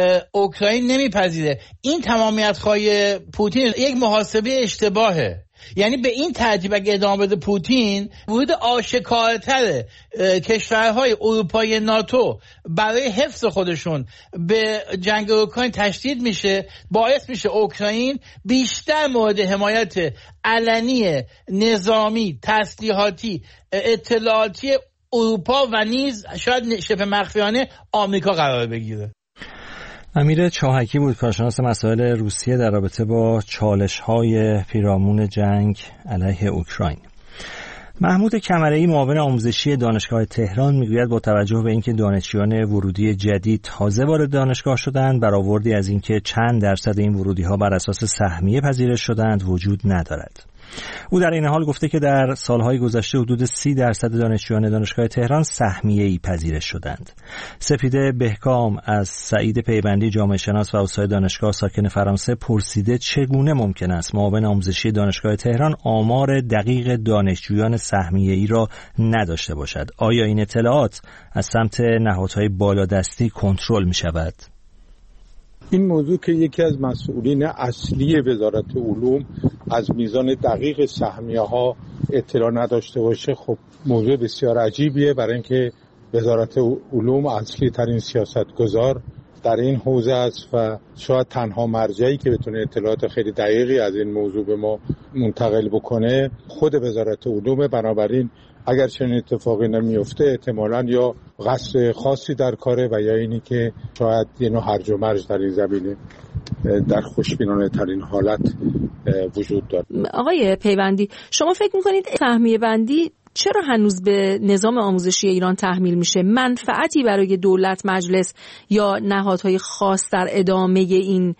اوکراین نمیپذیره. این تمامیت خواهی پوتین یک محاسبه اشتباهه. یعنی به این ترتیب اگه ادامه بده پوتین، ورود آشکارتر کشورهای اروپای ناتو برای حفظ خودشون به جنگ اوکراین تشدید میشه، باعث میشه اوکراین بیشتر مورد حمایت علنی نظامی، تسلیحاتی، اطلاعاتی اروپا و نیز شاید شبه مخفیانه آمریکا قرار بگیره. امیر چاهکی بود، کارشناس مسائل روسیه در رابطه با چالش‌های پیرامون جنگ علیه اوکراین. محمود کمره‌ای معاون آموزشی دانشگاه تهران میگوید با توجه به اینکه دانشجویان ورودی جدید تازه وارد دانشگاه شدند، برآوردی از اینکه چند درصد این ورودی‌ها بر اساس سهمیه پذیرش شدند وجود ندارد. او در این حال گفته که در سالهای گذشته حدود سی درصد دانشجویان دانشگاه تهران سهمیه‌ای پذیرش شدند. سپیده بهکام از سعید پیوندی جامعه شناس و استاد دانشگاه ساکن فرانسه پرسیده چگونه ممکن است معاون آموزشی دانشگاه تهران آمار دقیق دانشجویان سهمیه‌ای را نداشته باشد؟ آیا این اطلاعات از سمت نهادهای بالادستی کنترل می شود؟ این موضوع که یکی از مسئولین اصلی وزارت علوم از میزان دقیق سهمیه ها اطلاع نداشته باشه، خب موضوع بسیار عجیبیه، برای اینکه وزارت علوم اصلی ترین سیاستگزار در این حوزه است و شاید تنها مرجعی که بتونه اطلاعات خیلی دقیقی از این موضوع به ما منتقل بکنه خود وزارت علوم. بنابراین اگر چنین اتفاقی نمیفته احتمالاً یا قصد خاصی در کاره و یا اینی که شاید یه نوع هرج و مرج در این زمینه در خوشبینانه ترین حالت وجود داره. آقای پیوندی، شما فکر میکنید سهمیه بندی چرا هنوز به نظام آموزشی ایران تحمیل میشه؟ منفعتی برای دولت، مجلس یا نهادهای خاص در ادامه این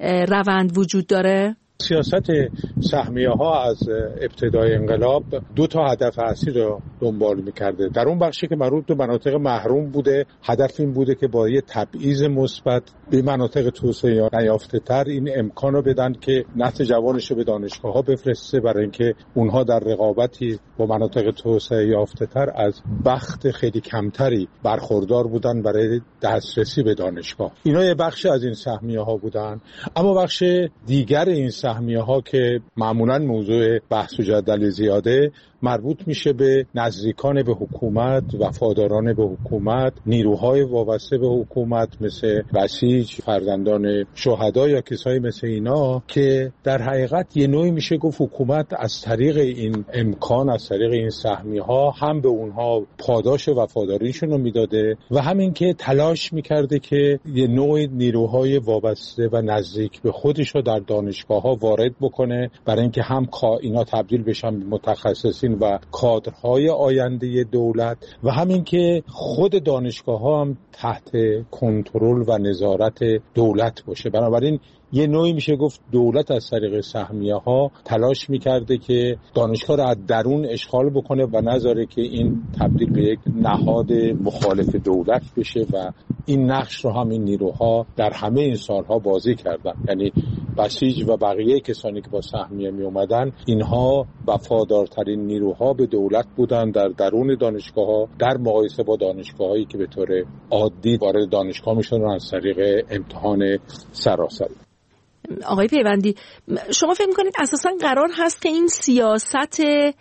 روند وجود داره؟ سیاست سهمیه ها از ابتدای انقلاب دو تا هدف اصلی رو دنبال میکرده. در اون بخشی که مربوط به مناطق محروم بوده، هدف این بوده که با یه تبعیض مثبت به مناطق توسعه نیافته تر این امکان رو بدن که نسل جوانش رو به دانشگاه ها بفرسته، برای اینکه اونها در رقابتی با مناطق توسعه یافته تر از بخت خیلی کمتری برخوردار بودن برای دسترسی به دانشگاه. اینا یه بخش از این سهمیه ها بودن. اما بخش دیگر این سهمیه ها که معمولاً موضوع بحث و جدل زیاده مربوط میشه به نزدیکان به حکومت، وفاداران به حکومت، نیروهای وابسته به حکومت مثل بسیج، فرزندان شهدا یا کسایی مثل اینا که در حقیقت یه نوعی میشه گفت حکومت از طریق این امکان، از طریق این سهمیه ها هم به اونها پاداش وفاداریشون رو میداده و همین که تلاش میکرده که یه نوع نیروهای وابسته و نزدیک به خودش رو در دانشگاه ها وارد بکنه، برای اینکه هم اینا تبدیل بشن به متخصصین و کادرهای آینده دولت و همین که خود دانشگاه ها هم تحت کنترل و نظارت دولت باشه. بنابراین یه نوعی میشه گفت دولت از طریق سهمیه ها تلاش میکرده که دانشگاه را از درون اشغال بکنه و نذاره که این تبدیل به یک نهاد مخالف دولت بشه و این نقش رو هم این نیروها در همه این سالها بازی کردن. یعنی بسیج و بقیه کسانی که با سهمیه می اومدن اینها وفادارترین نیروها به دولت بودن در درون دانشگاه ها در مقایسه با دانشگاه هایی که به طور عادی وارد دانشگاه میشن از طریق امتحان سراسری. آقای پیوندی، شما فکر میکنید اساساً قرار هست که این سیاست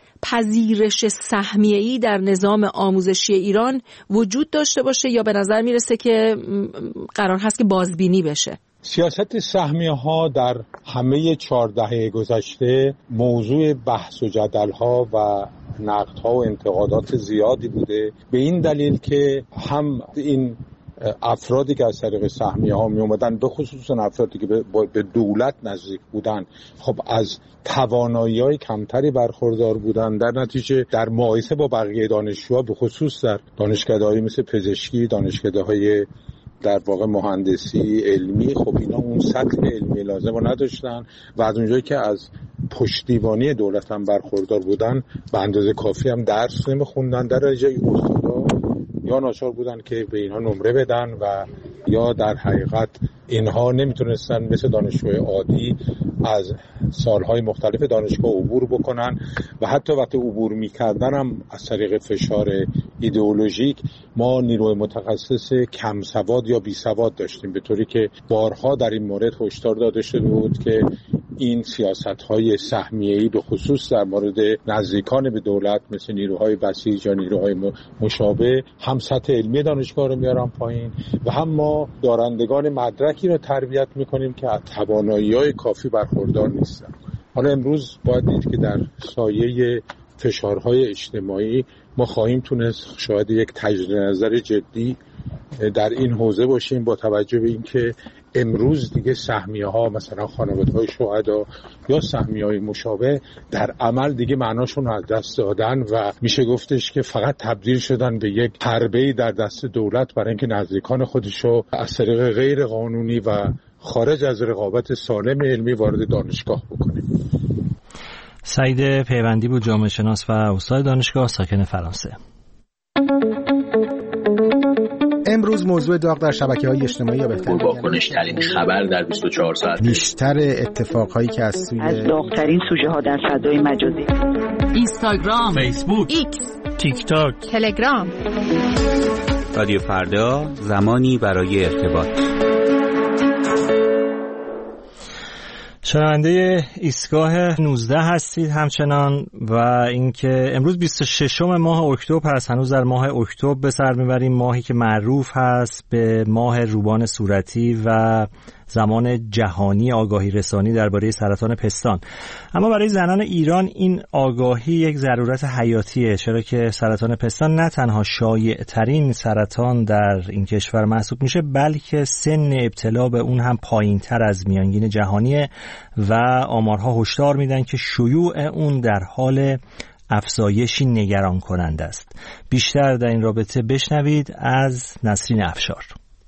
پذیرش سهمیه‌ای در نظام آموزشی ایران وجود داشته باشه یا به نظر میرسه که قرار هست که بازبینی بشه؟ سیاست سهمیه ها در همه چهار دهه گذشته موضوع بحث و جدل ها و نقد ها و انتقادات زیادی بوده، به این دلیل که هم این افرادی که از طریق سهمیه ها می اومدن، به خصوص افرادی که به دولت نزدیک بودن، خب از توانایی‌های کمتری برخوردار بودن. در نتیجه در مقایسه با بقیه دانشجوها، به خصوص در دانشکده‌های مثل پزشکی، دانشکده‌های در واقع مهندسی علمی، خب اینا اون سطح علمی لازم رو نداشتن و از اونجایی که از پشتیبانی دولت هم برخوردار بودن به اندازه کافی هم درس نمیخوندن. در نتیجه استادا یا ناچار بودن که به اینها نمره بدن و یا در حقیقت اینها نمیتونستن مثل دانشجوی عادی از سالهای مختلف دانشگاه عبور بکنن و حتی وقتی عبور میکردن هم از طریق فشار ایدئولوژیک ما نیروی متخصص کم سواد یا بی سواد داشتیم، به طوری که بارها در این مورد هشدار داده شده بود که این سیاست‌های سهمیه‌ای به خصوص در مورد نزدیکان به دولت مثل نیروهای بسیج یا نیروهای مشابه هم سطح علمی دانشگاه رو میارن پایین و هم ما دارندگان مدرکی رو تربیت میکنیم که از توانایی‌های کافی برخوردار نیستن. حالا امروز باید دید که در سایه فشارهای اجتماعی ما خواهیم تونست شاید یک تجدید نظر جدی در این حوزه باشیم، با توجه به اینکه امروز دیگه سهمیه ها مثلا خانواده‌های شهدا یا سهمیه های مشابه در عمل دیگه معناشون رو از دست دادن و میشه گفتش که فقط تبدیل شدن به یک حربه‌ای در دست دولت برای اینکه نزدیکان خودشو از طریق غیر قانونی و خارج از رقابت سالم علمی وارد دانشگاه بکنه. سعید پیوندی بود، جامعه شناس و استاد دانشگاه، ساکن فرانسه. امروز موضوع داغ در شبکه‌های اجتماعی یا بهتر واکنش ترین خبر در بیست و چهار ساعت، بیشتر اتفاقهایی که از سوی از داغ‌ترین سوژه ها در فضای مجازی، اینستاگرام، فیسبوک، ایکس، تیک تاک، تلگرام. رادیو فردا، زمانی برای ارتباط. شنونده ایستگاه نوزده هستید همچنان و اینکه امروز بیست و ششم ماه اکتبر هست. هنوز در ماه اکتبر به سر میبریم، ماهی که معروف هست به ماه روبان صورتی و زمان جهانی آگاهی رسانی درباره سرطان پستان. اما برای زنان ایران این آگاهی یک ضرورت حیاتیه، چرا که سرطان پستان نه تنها شایع ترین سرطان در این کشور محسوب میشه، بلکه سن ابتلا به اون هم پایین تر از میانگین جهانیه و آمارها هشدار میدن که شیوع اون در حال افزایشی نگران کننده است. بیشتر در این رابطه بشنوید از نسرین افشار.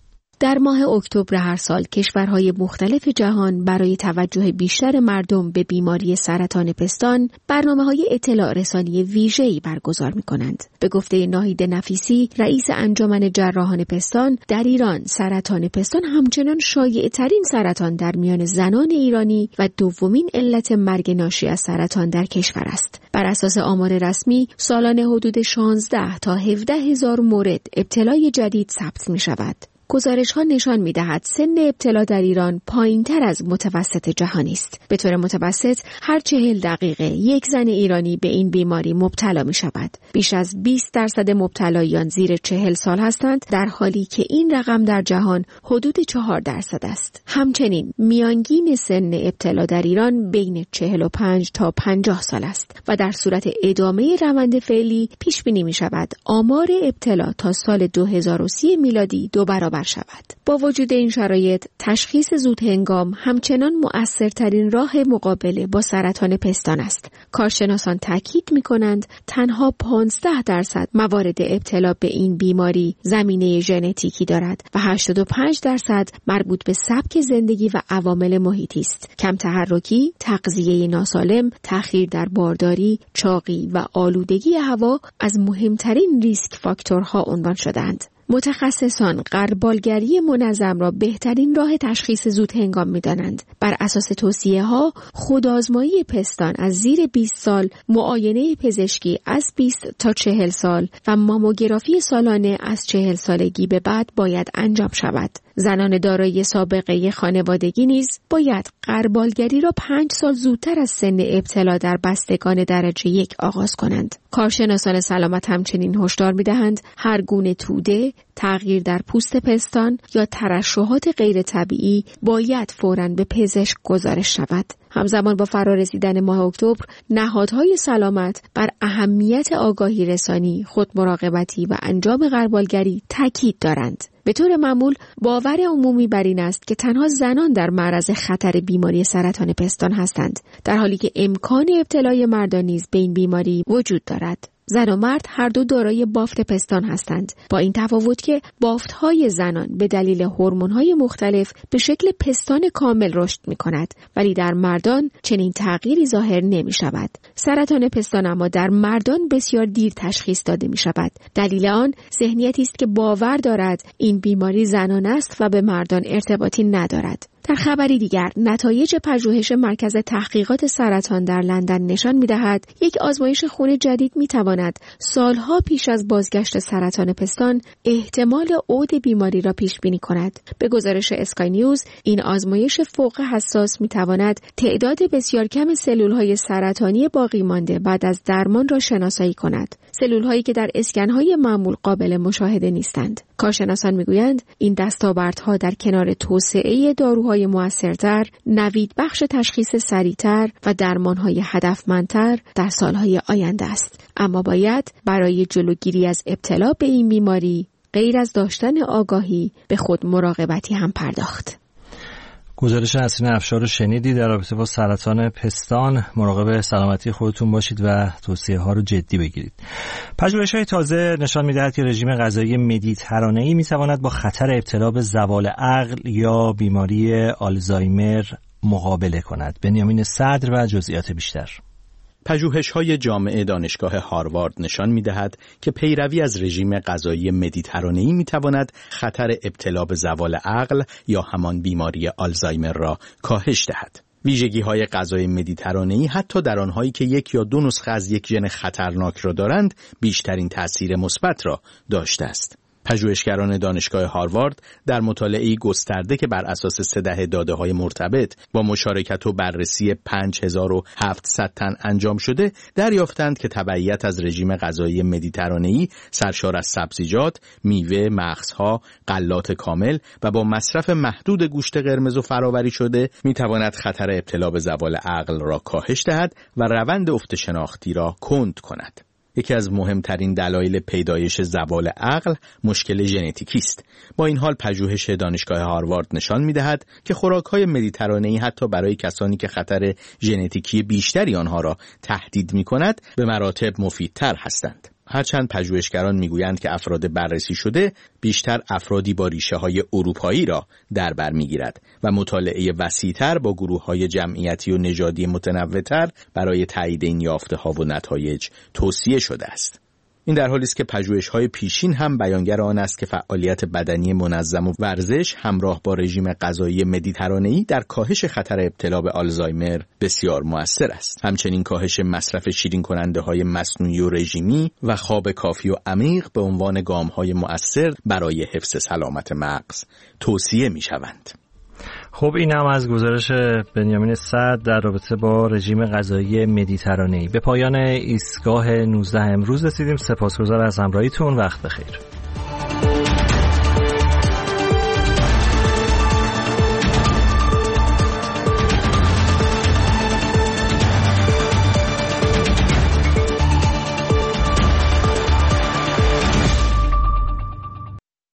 در ماه اکتبر هر سال کشورهای مختلف جهان برای توجه بیشتر مردم به بیماری سرطان پستان برنامه‌های اطلاع رسانی ویژه‌ای برگزار می‌کنند. به گفته ناهید نفیسی، رئیس انجمن جراحان پستان، در ایران سرطان پستان همچنان شایع‌ترین سرطان در میان زنان ایرانی و دومین علت مرگ ناشی از سرطان در کشور است. بر اساس آمار رسمی، سالانه حدود شانزده تا هفده هزار مورد ابتلای جدید ثبت می‌شود. گزارش‌ها نشان می‌دهد سن ابتلا در ایران پایین‌تر از متوسط جهانی است. به طور متوسط هر چهل دقیقه یک زن ایرانی به این بیماری مبتلا می‌شود. بیش از بیست درصد مبتلایان زیر چهل سال هستند، در حالی که این رقم در جهان حدود چهار درصد است. همچنین میانگین سن ابتلا در ایران بین چهل و پنج تا پنجاه سال است و در صورت ادامه روند فعلی پیش بینی می‌شود آمار ابتلا تا سال دو هزار و سی میلادی دو برابر شود. با وجود این شرایط، تشخیص زود هنگام همچنان مؤثرترین راه مقابله با سرطان پستان است. کارشناسان تاکید می‌کنند تنها پانزده درصد موارد ابتلا به این بیماری زمینه ژنتیکی دارد و هشتاد و پنج درصد مربوط به سبک زندگی و عوامل محیطی است. کم تحرکی، تغذیه ناسالم، تأخیر در بارداری، چاقی و آلودگی هوا از مهمترین ریسک فاکتورها عنوان شدند. متخصصان غربالگری منظم را بهترین راه تشخیص زود هنگام می‌دانند. بر اساس توصیه‌ها، خودآزمایی پستان از زیر بیست سال، معاینه پزشکی از بیست تا چهل سال و ماموگرافی سالانه از چهل سالگی به بعد باید انجام شود. زنان دارای سابقه خانوادگی نیز باید غربالگری را پنج سال زودتر از سن ابتلا در بستگان درجه یک آغاز کنند. کارشناسان سلامت همچنین هشدار می‌دهند هر گونه توده، تغییر در پوست پستان یا ترشحات غیر طبیعی باید فوراً به پزشک گزارش شود. همزمان با فرارسیدن ماه اکتبر، نهادهای سلامت بر اهمیت آگاهی رسانی، خودمراقبتی و انجام غربالگری تاکید دارند. به طور معمول باور عمومی بر این است که تنها زنان در معرض خطر بیماری سرطان پستان هستند، در حالی که امکان ابتلای مردان نیز به این بیماری وجود دارد. زن و مرد هر دو دارای بافت پستان هستند، با این تفاوت که بافت‌های زنان به دلیل هورمون‌های مختلف به شکل پستان کامل رشد می‌کند، ولی در مردان چنین تغییری ظاهر نمی‌شود. سرطان پستان اما در مردان بسیار دیر تشخیص داده می‌شود. دلیل آن ذهنیتی است که باور دارد این بیماری زنانه است و به مردان ارتباطی ندارد. در خبری دیگر، نتایج پژوهش مرکز تحقیقات سرطان در لندن نشان می‌دهد یک آزمایش خون جدید می‌تواند سالها پیش از بازگشت سرطان پستان احتمال عود بیماری را پیش بینی کند. به گزارش اسکای نیوز، این آزمایش فوق حساس می‌تواند تعداد بسیار کم سلول‌های سرطانی باقی مانده بعد از درمان را شناسایی کند. سلول‌هایی که در اسکن‌های معمول قابل مشاهده نیستند. کارشناسان می‌گویند این دستاوردها در کنار توسعه داروهای مؤثرتر، نوید بخش تشخیص سریعتر و درمانهای هدفمندتر در سالهای آینده است. اما باید برای جلوگیری از ابتلا به این بیماری غیر از داشتن آگاهی به خود مراقبتی هم پرداخت. گزارش نسرین افشار رو شنیدید در رابطه با سرطان پستان. مراقب سلامتی خودتون باشید و توصیه ها رو جدی بگیرید. پژوهش‌های تازه نشان می‌دهد که رژیم غذایی مدیترانه‌ای می‌تواند با خطر ابتلا به زوال عقل یا بیماری آلزایمر مقابله کند. بنیامین صدر و جزئیات بیشتر. پژوهش‌های جامعه دانشگاه هاروارد نشان می‌دهد که پیروی از رژیم غذایی مدیترانه‌ای می‌تواند خطر ابتلا به زوال عقل یا همان بیماری آلزایمر را کاهش دهد. ویژگی‌های غذای مدیترانه‌ای حتی در آنهایی که یک یا دو نسخه از یک ژن خطرناک را دارند، بیشترین تأثیر مثبت را داشته است. پژوهشگران دانشگاه هاروارد در مطالعه‌ای گسترده که بر اساس سه دهه داده‌های مرتبط با مشارکت و بررسی پنج هزار و هفتصد تن انجام شده دریافتند که تبعیت از رژیم غذایی مدیترانه‌ای سرشار از سبزیجات، میوه، مغزها، غلات کامل و با مصرف محدود گوشت قرمز و فراوری شده می‌تواند خطر ابتلا به زوال عقل را کاهش دهد و روند افت شناختی را کند کند. یکی از مهمترین دلایل پیدایش زوال عقل مشکل ژنتیکی است. با این حال پژوهش دانشگاه هاروارد نشان می‌دهد که خوراک‌های مدیترانه‌ای حتی برای کسانی که خطر ژنتیکی بیشتری آنها را تهدید می‌کند به مراتب مفیدتر هستند. هرچند پژوهشگران میگویند که افراد بررسی شده بیشتر افرادی با ریشه‌های اروپایی را در بر میگیرد و مطالعه وسیع‌تر با گروه‌های جمعیتی و نژادی متنوع‌تر برای تایید این یافته‌ها و نتایج توصیه شده است. این در حالی است که پژوهش‌های پیشین هم بیانگر آن است که فعالیت بدنی منظم و ورزش همراه با رژیم غذایی مدیترانه‌ای در کاهش خطر ابتلا به آلزایمر بسیار مؤثر است. همچنین کاهش مصرف شیرین کننده‌های مصنوعی و رژیمی و خواب کافی و عمیق به عنوان گام‌های مؤثر برای حفظ سلامت مغز توصیه می‌شوند. خب این هم از گزارش بنیامین سعد در رابطه با رژیم غذایی مدیترانه‌ای. به پایان ایستگاه نوزده امروز رسیدیم. سپاسگزار از همراهیتون. وقت بخیر.